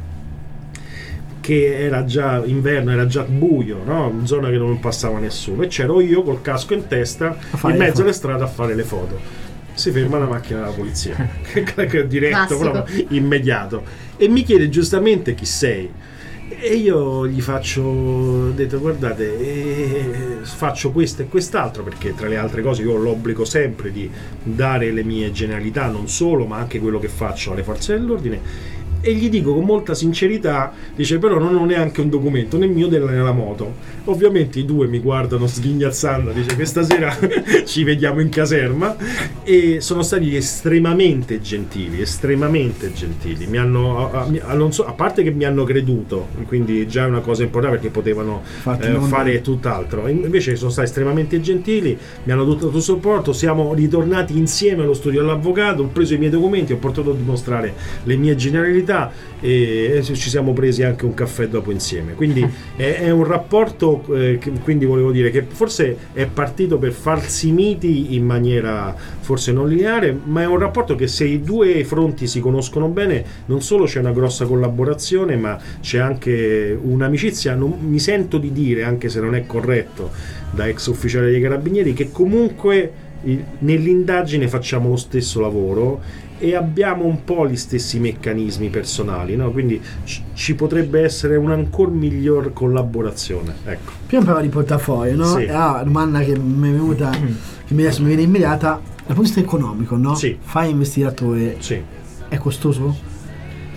che era già inverno, era già buio, no? In zona che non passava nessuno, e c'ero io col casco in testa in mezzo alle strade a fare le foto. Si ferma la macchina della polizia che è diretto, proprio immediato, e mi chiede giustamente chi sei, e io gli faccio, ho detto guardate, eh, faccio questo e quest'altro, perché tra le altre cose io ho l'obbligo sempre di dare le mie generalità, non solo ma anche quello che faccio alle forze dell'ordine. E gli dico con molta sincerità, dice però non ho neanche un documento, né mio né nella moto. Ovviamente i due mi guardano sghignazzando, dice questa sera ci vediamo in caserma, e sono stati estremamente gentili, estremamente gentili. Mi hanno, a, a, non so, a parte che mi hanno creduto, quindi già è una cosa importante perché potevano eh, fare tutt'altro. Invece sono stati estremamente gentili, mi hanno dato supporto, siamo ritornati insieme allo studio dell'avvocato, ho preso i miei documenti, ho portato a dimostrare le mie generalità, e ci siamo presi anche un caffè dopo insieme. Quindi è, è un rapporto eh, che, quindi volevo dire che forse è partito per falsi miti in maniera forse non lineare, ma è un rapporto che, se i due fronti si conoscono bene, non solo c'è una grossa collaborazione, ma c'è anche un'amicizia. Non, mi sento di dire, anche se non è corretto da ex ufficiale dei carabinieri, che comunque nell'indagine facciamo lo stesso lavoro e abbiamo un po' gli stessi meccanismi personali, no? Quindi c- ci potrebbe essere un ancora miglior collaborazione, ecco. Prima parlava di portafoglio, no? Sì. E la domanda che mi è venuta, che mi adesso mi viene immediata, dal punto di vista economico, no? Sì. Fai investigatore, sì. È costoso?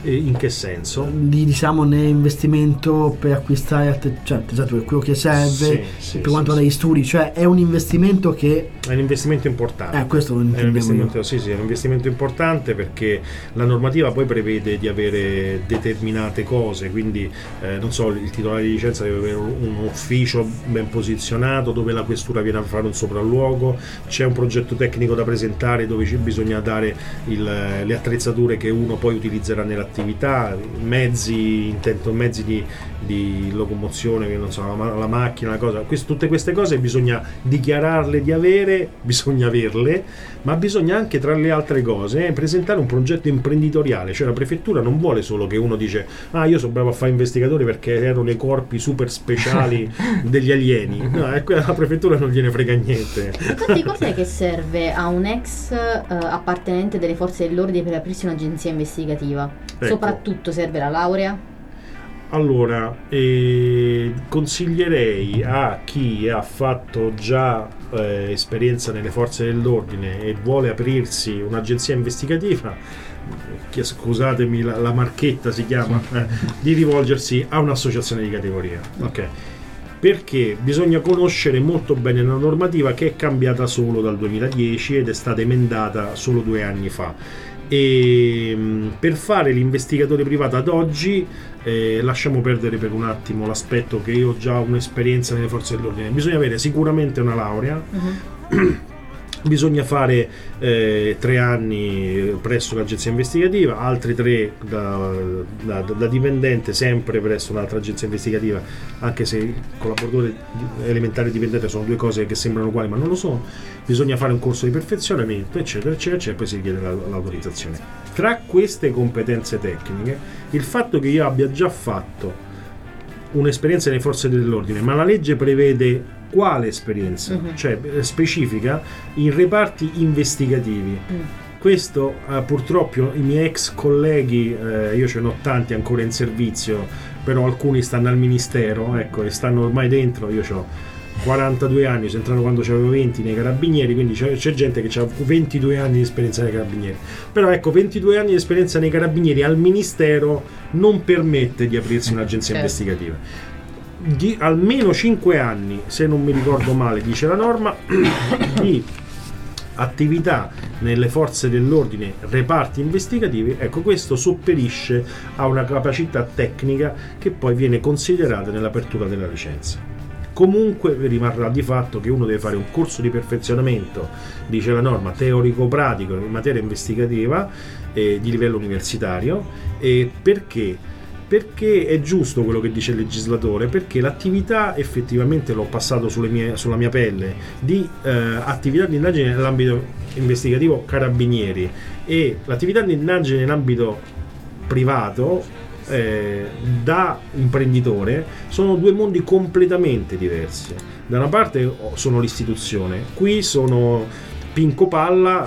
E in che senso? Di, diciamo, ne investimento per acquistare att- cioè, esatto, quello che serve Sì, sì, per quanto sì, riguarda gli studi, cioè è un investimento che è un investimento importante. Eh, questo lo è un intendevo investimento, io. sì, sì, è un investimento importante perché la normativa poi prevede di avere determinate cose, quindi eh, non so, il titolare di licenza deve avere un, un ufficio ben posizionato dove la questura viene a fare un sopralluogo, c'è un progetto tecnico da presentare dove ci bisogna dare il, le attrezzature che uno poi utilizzerà nell'attività, mezzi, intento mezzi di, di locomozione, che non so, la, la macchina, la cosa. Quest, tutte queste cose bisogna dichiararle di avere, bisogna averle, ma bisogna anche, tra le altre cose, eh, presentare un progetto imprenditoriale. Cioè la prefettura non vuole solo che uno dice ah io sono bravo a fare investigatore perché ero nei corpi super speciali degli alieni. No, la prefettura non gliene frega niente. Infatti cos'è che serve a un ex eh, appartenente delle forze dell'ordine per aprirsi un'agenzia investigativa? Ecco. Soprattutto serve la laurea? Allora, eh, consiglierei a chi ha fatto già eh, esperienza nelle forze dell'ordine e vuole aprirsi un'agenzia investigativa, che, scusatemi la, la marchetta si chiama, eh, di rivolgersi a un'associazione di categoria. Ok. Perché bisogna conoscere molto bene la normativa, che è cambiata solo dal duemiladieci ed è stata emendata solo due anni fa. E per fare l'investigatore privato ad oggi, eh, lasciamo perdere per un attimo l'aspetto che io ho già un'esperienza nelle forze dell'ordine, bisogna avere sicuramente una laurea. Uh-huh. Bisogna fare eh, tre anni presso un'agenzia investigativa, altri tre da, da, da dipendente sempre presso un'altra agenzia investigativa, anche se il collaboratore elementare e dipendente sono due cose che sembrano uguali ma non lo sono. Bisogna fare un corso di perfezionamento, eccetera, eccetera, eccetera, e poi si richiede la, l'autorizzazione. Tra queste competenze tecniche, il fatto che io abbia già fatto un'esperienza nelle forze dell'ordine, ma la legge prevede quale esperienza? Uh-huh. Cioè specifica in reparti investigativi. Uh-huh. Questo eh, purtroppo i miei ex colleghi, eh, io ce ne ho tanti ancora in servizio, però alcuni stanno al ministero, ecco, e stanno ormai dentro. Io ho quarantadue anni, sono entrato quando avevo venti nei carabinieri, quindi c'è, c'è gente che ha ventidue anni di esperienza nei carabinieri. Però ecco, ventidue anni di esperienza nei carabinieri al ministero non permette di aprirsi un'agenzia certo. investigativa. Di almeno cinque anni, se non mi ricordo male, dice la norma, di attività nelle forze dell'ordine, reparti investigativi. Ecco, questo sopperisce a una capacità tecnica che poi viene considerata nell'apertura della licenza. Comunque rimarrà di fatto che uno deve fare un corso di perfezionamento, dice la norma, teorico-pratico in materia investigativa eh, di livello universitario. E perché? Perché è giusto quello che dice il legislatore, perché l'attività, effettivamente l'ho passato sulle mie, sulla mia pelle, di eh, attività di indagine nell'ambito investigativo carabinieri e l'attività di indagine nell'ambito privato eh, da imprenditore sono due mondi completamente diversi. Da una parte sono l'istituzione, qui sono Pinco Palla,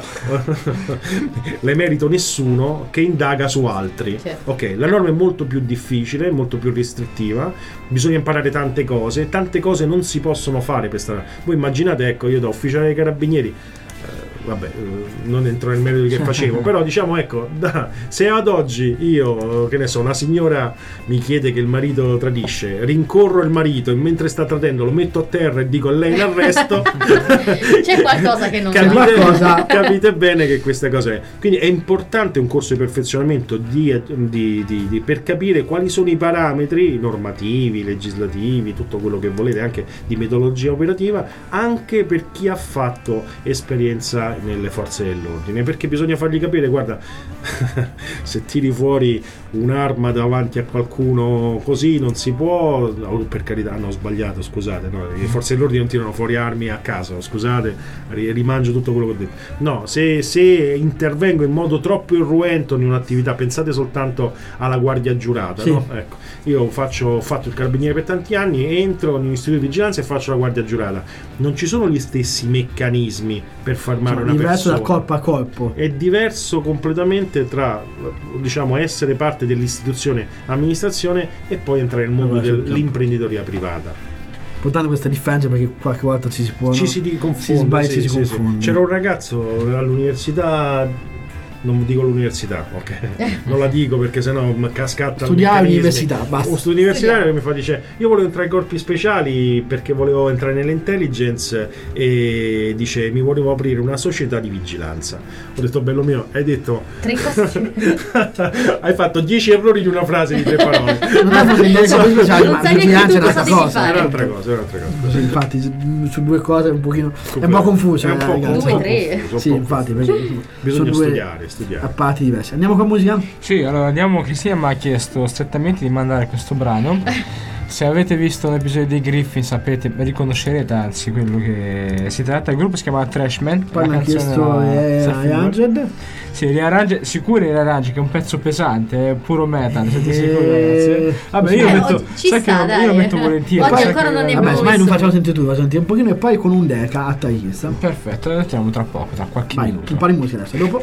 l'emerito nessuno che indaga su altri. Certo. Ok, la norma è molto più difficile, molto più restrittiva, bisogna imparare tante cose, tante cose non si possono fare per stare. Voi immaginate, ecco, io da ufficiale dei carabinieri, eh, vabbè, non entro nel merito di che facevo, però diciamo, ecco, da, se ad oggi io, che ne so, una signora mi chiede che il marito tradisce, rincorro il marito e mentre sta tradendo lo metto a terra e dico a lei l'arresto, c'è qualcosa che non capite, qualcosa. Capite bene che questa cosa è. Quindi è importante un corso di perfezionamento di, di, di, di, per capire quali sono i parametri normativi, legislativi, tutto quello che volete, anche di metodologia operativa, anche per chi ha fatto esperienza nelle forze dell'ordine, perché bisogna fargli capire, guarda, se tiri fuori un'arma davanti a qualcuno così non si può, oh, per carità, no, ho sbagliato, scusate, no, le forze dell'ordine non tirano fuori armi a caso, scusate, rimangio tutto quello che ho detto. No, se, se intervengo in modo troppo irruento in un'attività, pensate soltanto alla guardia giurata, sì. No? Ecco, io faccio, ho fatto il carabiniere per tanti anni, entro in un istituto di vigilanza e faccio la guardia giurata, non ci sono gli stessi meccanismi per fermare una diverso persona, da corpo a corpo, è diverso completamente tra, diciamo, essere parte dell'istituzione amministrazione e poi entrare nel mondo dell'imprenditoria privata. Portando questa differenza, perché qualche volta ci si può ci si confonde, si sbaglia, sì, ci si sì, confonde. Sì. C'era un ragazzo all'università non dico l'università, ok? Non la dico perché sennò m- cascatta. Studiare all'università, basta. Un studio universitario che mi fa dice: io volevo entrare ai corpi speciali perché volevo entrare nell'intelligence e dice mi volevo aprire una società di vigilanza. Ho detto bello mio, hai detto tre cose. hai fatto dieci errori in una frase di tre parole. Non è così, non sai Non sai neanche tu cosa devi fare. È un'altra cosa, è un'altra cosa. Così, infatti su due cose è un pochino è un po' confuso, è un po' eh, ragazzi. Due, tre. Sì, infatti, perché bisogna sono studiare, due studiare. appati diversi. Andiamo con musica? Sì, allora andiamo. Cristina mi ha chiesto strettamente di mandare questo brano. Se avete visto un episodio dei Griffin sapete, riconoscerete anzi quello che si tratta. Il gruppo si chiama Trashman. Poi mi ha chiesto Rearranged. Sì, Rearranged, sicuro Rearranged che è un pezzo pesante, è puro metal, siete sicuri ragazzi? Vabbè, io Eh, metto, oggi- ci sai sta, che dai. io metto volentieri. Oggi sai ancora che- non ne Vabbè, abbiamo ormai non visto. facciamo sentire tu, facciamo sentire un pochino e poi con un deca a taglista. Perfetto, lo mettiamo tra poco, tra qualche Vai, minuto. tu parli musica adesso, dopo.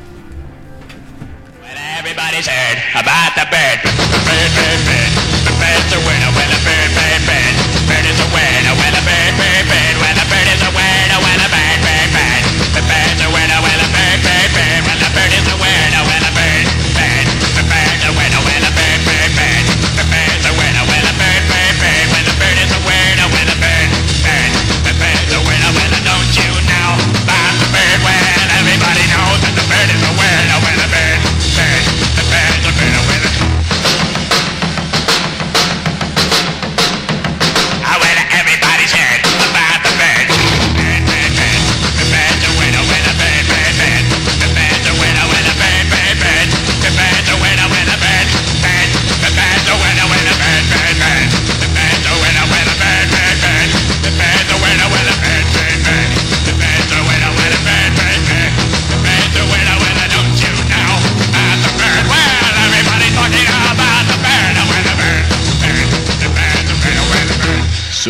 Everybody's heard about the bird. Bird, bird, bird. The bird's a winner when a bird, bird, bird. Bird is a winner when a bird, bird, bird. When a bird is a winner when a bird, bird, bird. The bird's a winner when a bird, bird, bird. When the bird is a winner when a bird, bird. The bird's a winner when a bird, bird, bird. The bird's a winner when a bird, bird, bird. When the bird is a winner when a bird, bird. The bird's a winner when a don't you know about the bird? When everybody knows that the bird is a winner when a bird, bird. The bird's a winner when a I when everybody's heard about the bird. Bird, bird, bird. The bird's a winner when a bird, bird, bird. The bird's a winner when a bird, bird, bird. The bird's a winner when a bird, bird. The bird's a winner when a bird, bird, bird. The bird's a winner when a bird, bird, bird. The bird's a winner when a bird, bird, bird. The bird's a winner when a bird, bird, bird. The bird's a winner when I don't you know about the bird? Well, everybody's talking about the bird, when a bird, bird. The bird's a winner when a bird.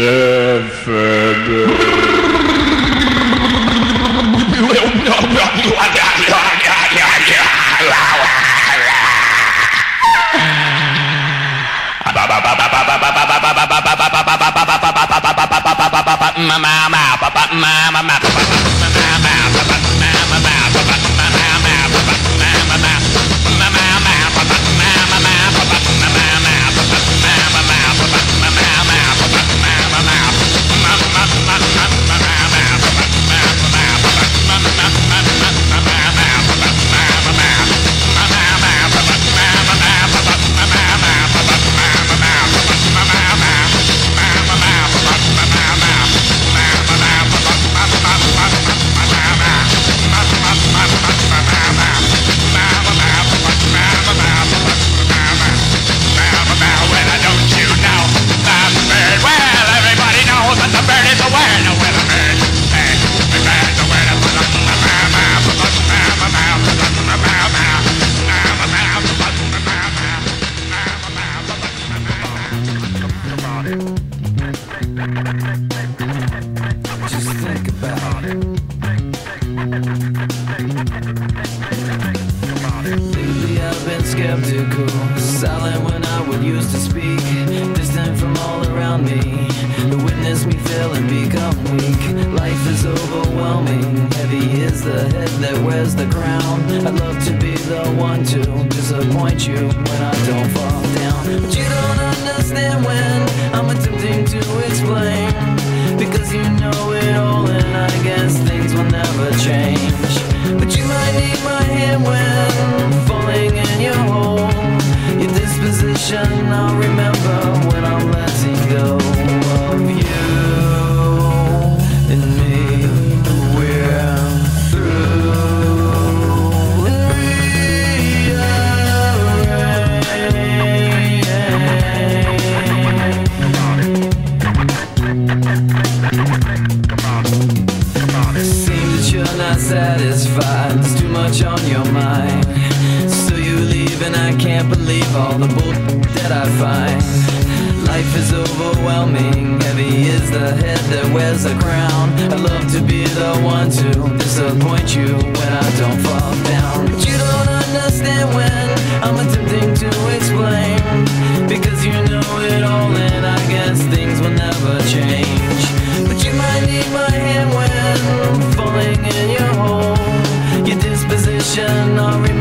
Just think about it. Lately I've been skeptical, silent when I would used to speak, distant from all around me. The witness me fail and become weak. Life is overwhelming, heavy is the head that wears the crown. I'd love to be the one to disappoint you when I don't fall down, but you don't understand when I'm attempting to explain, because you know it all and I guess things will never change. But you might need my hand when falling in your hole. Your disposition I'll remember when I'm letting go of you and me. We're through Seems that you're not satisfied, there's too much on your mind. So you leave and I can't believe all the bull that I find. Life is overwhelming, heavy is the head that wears a crown. I love to be the one to disappoint you when I don't fall down, but you don't understand when I'm attempting to explain, because you know it all and I guess things will never change. But you might need my hand when falling in your hole. Your disposition I'll remember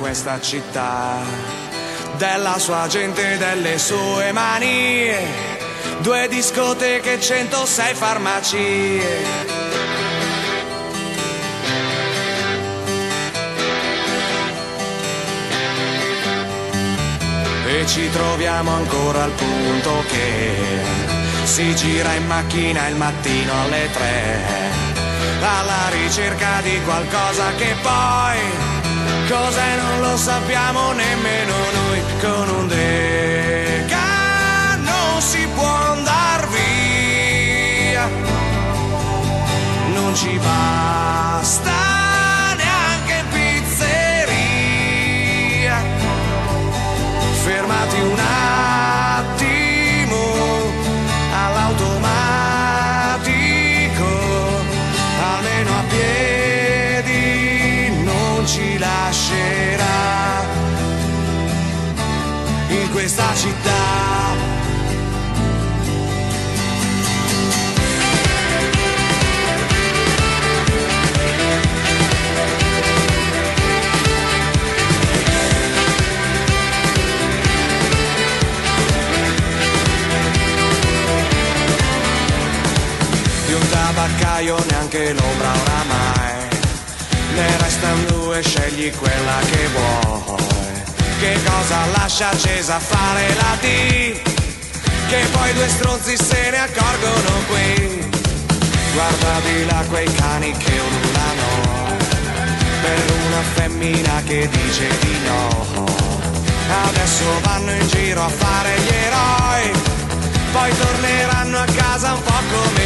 questa città, della sua gente e delle sue manie, due discoteche, centosei farmacie. E ci troviamo ancora al punto che si gira in macchina il mattino alle tre, alla ricerca di qualcosa che poi cos'è non lo sappiamo nemmeno noi. Con un Deca non si può andar via, non ci basta neanche pizzeria. Fermati un attimo all'automatico, almeno a piedi non ci lascerà in questa città. Di un tabaccaio neanche l'ombra oramai, ne restano due, scegli quella che vuoi. Che cosa lascia accesa a fare la T, che poi due stronzi se ne accorgono qui. Guarda di là quei cani che ululano per una femmina che dice di no. Adesso vanno in giro a fare gli eroi, poi torneranno a casa un po' come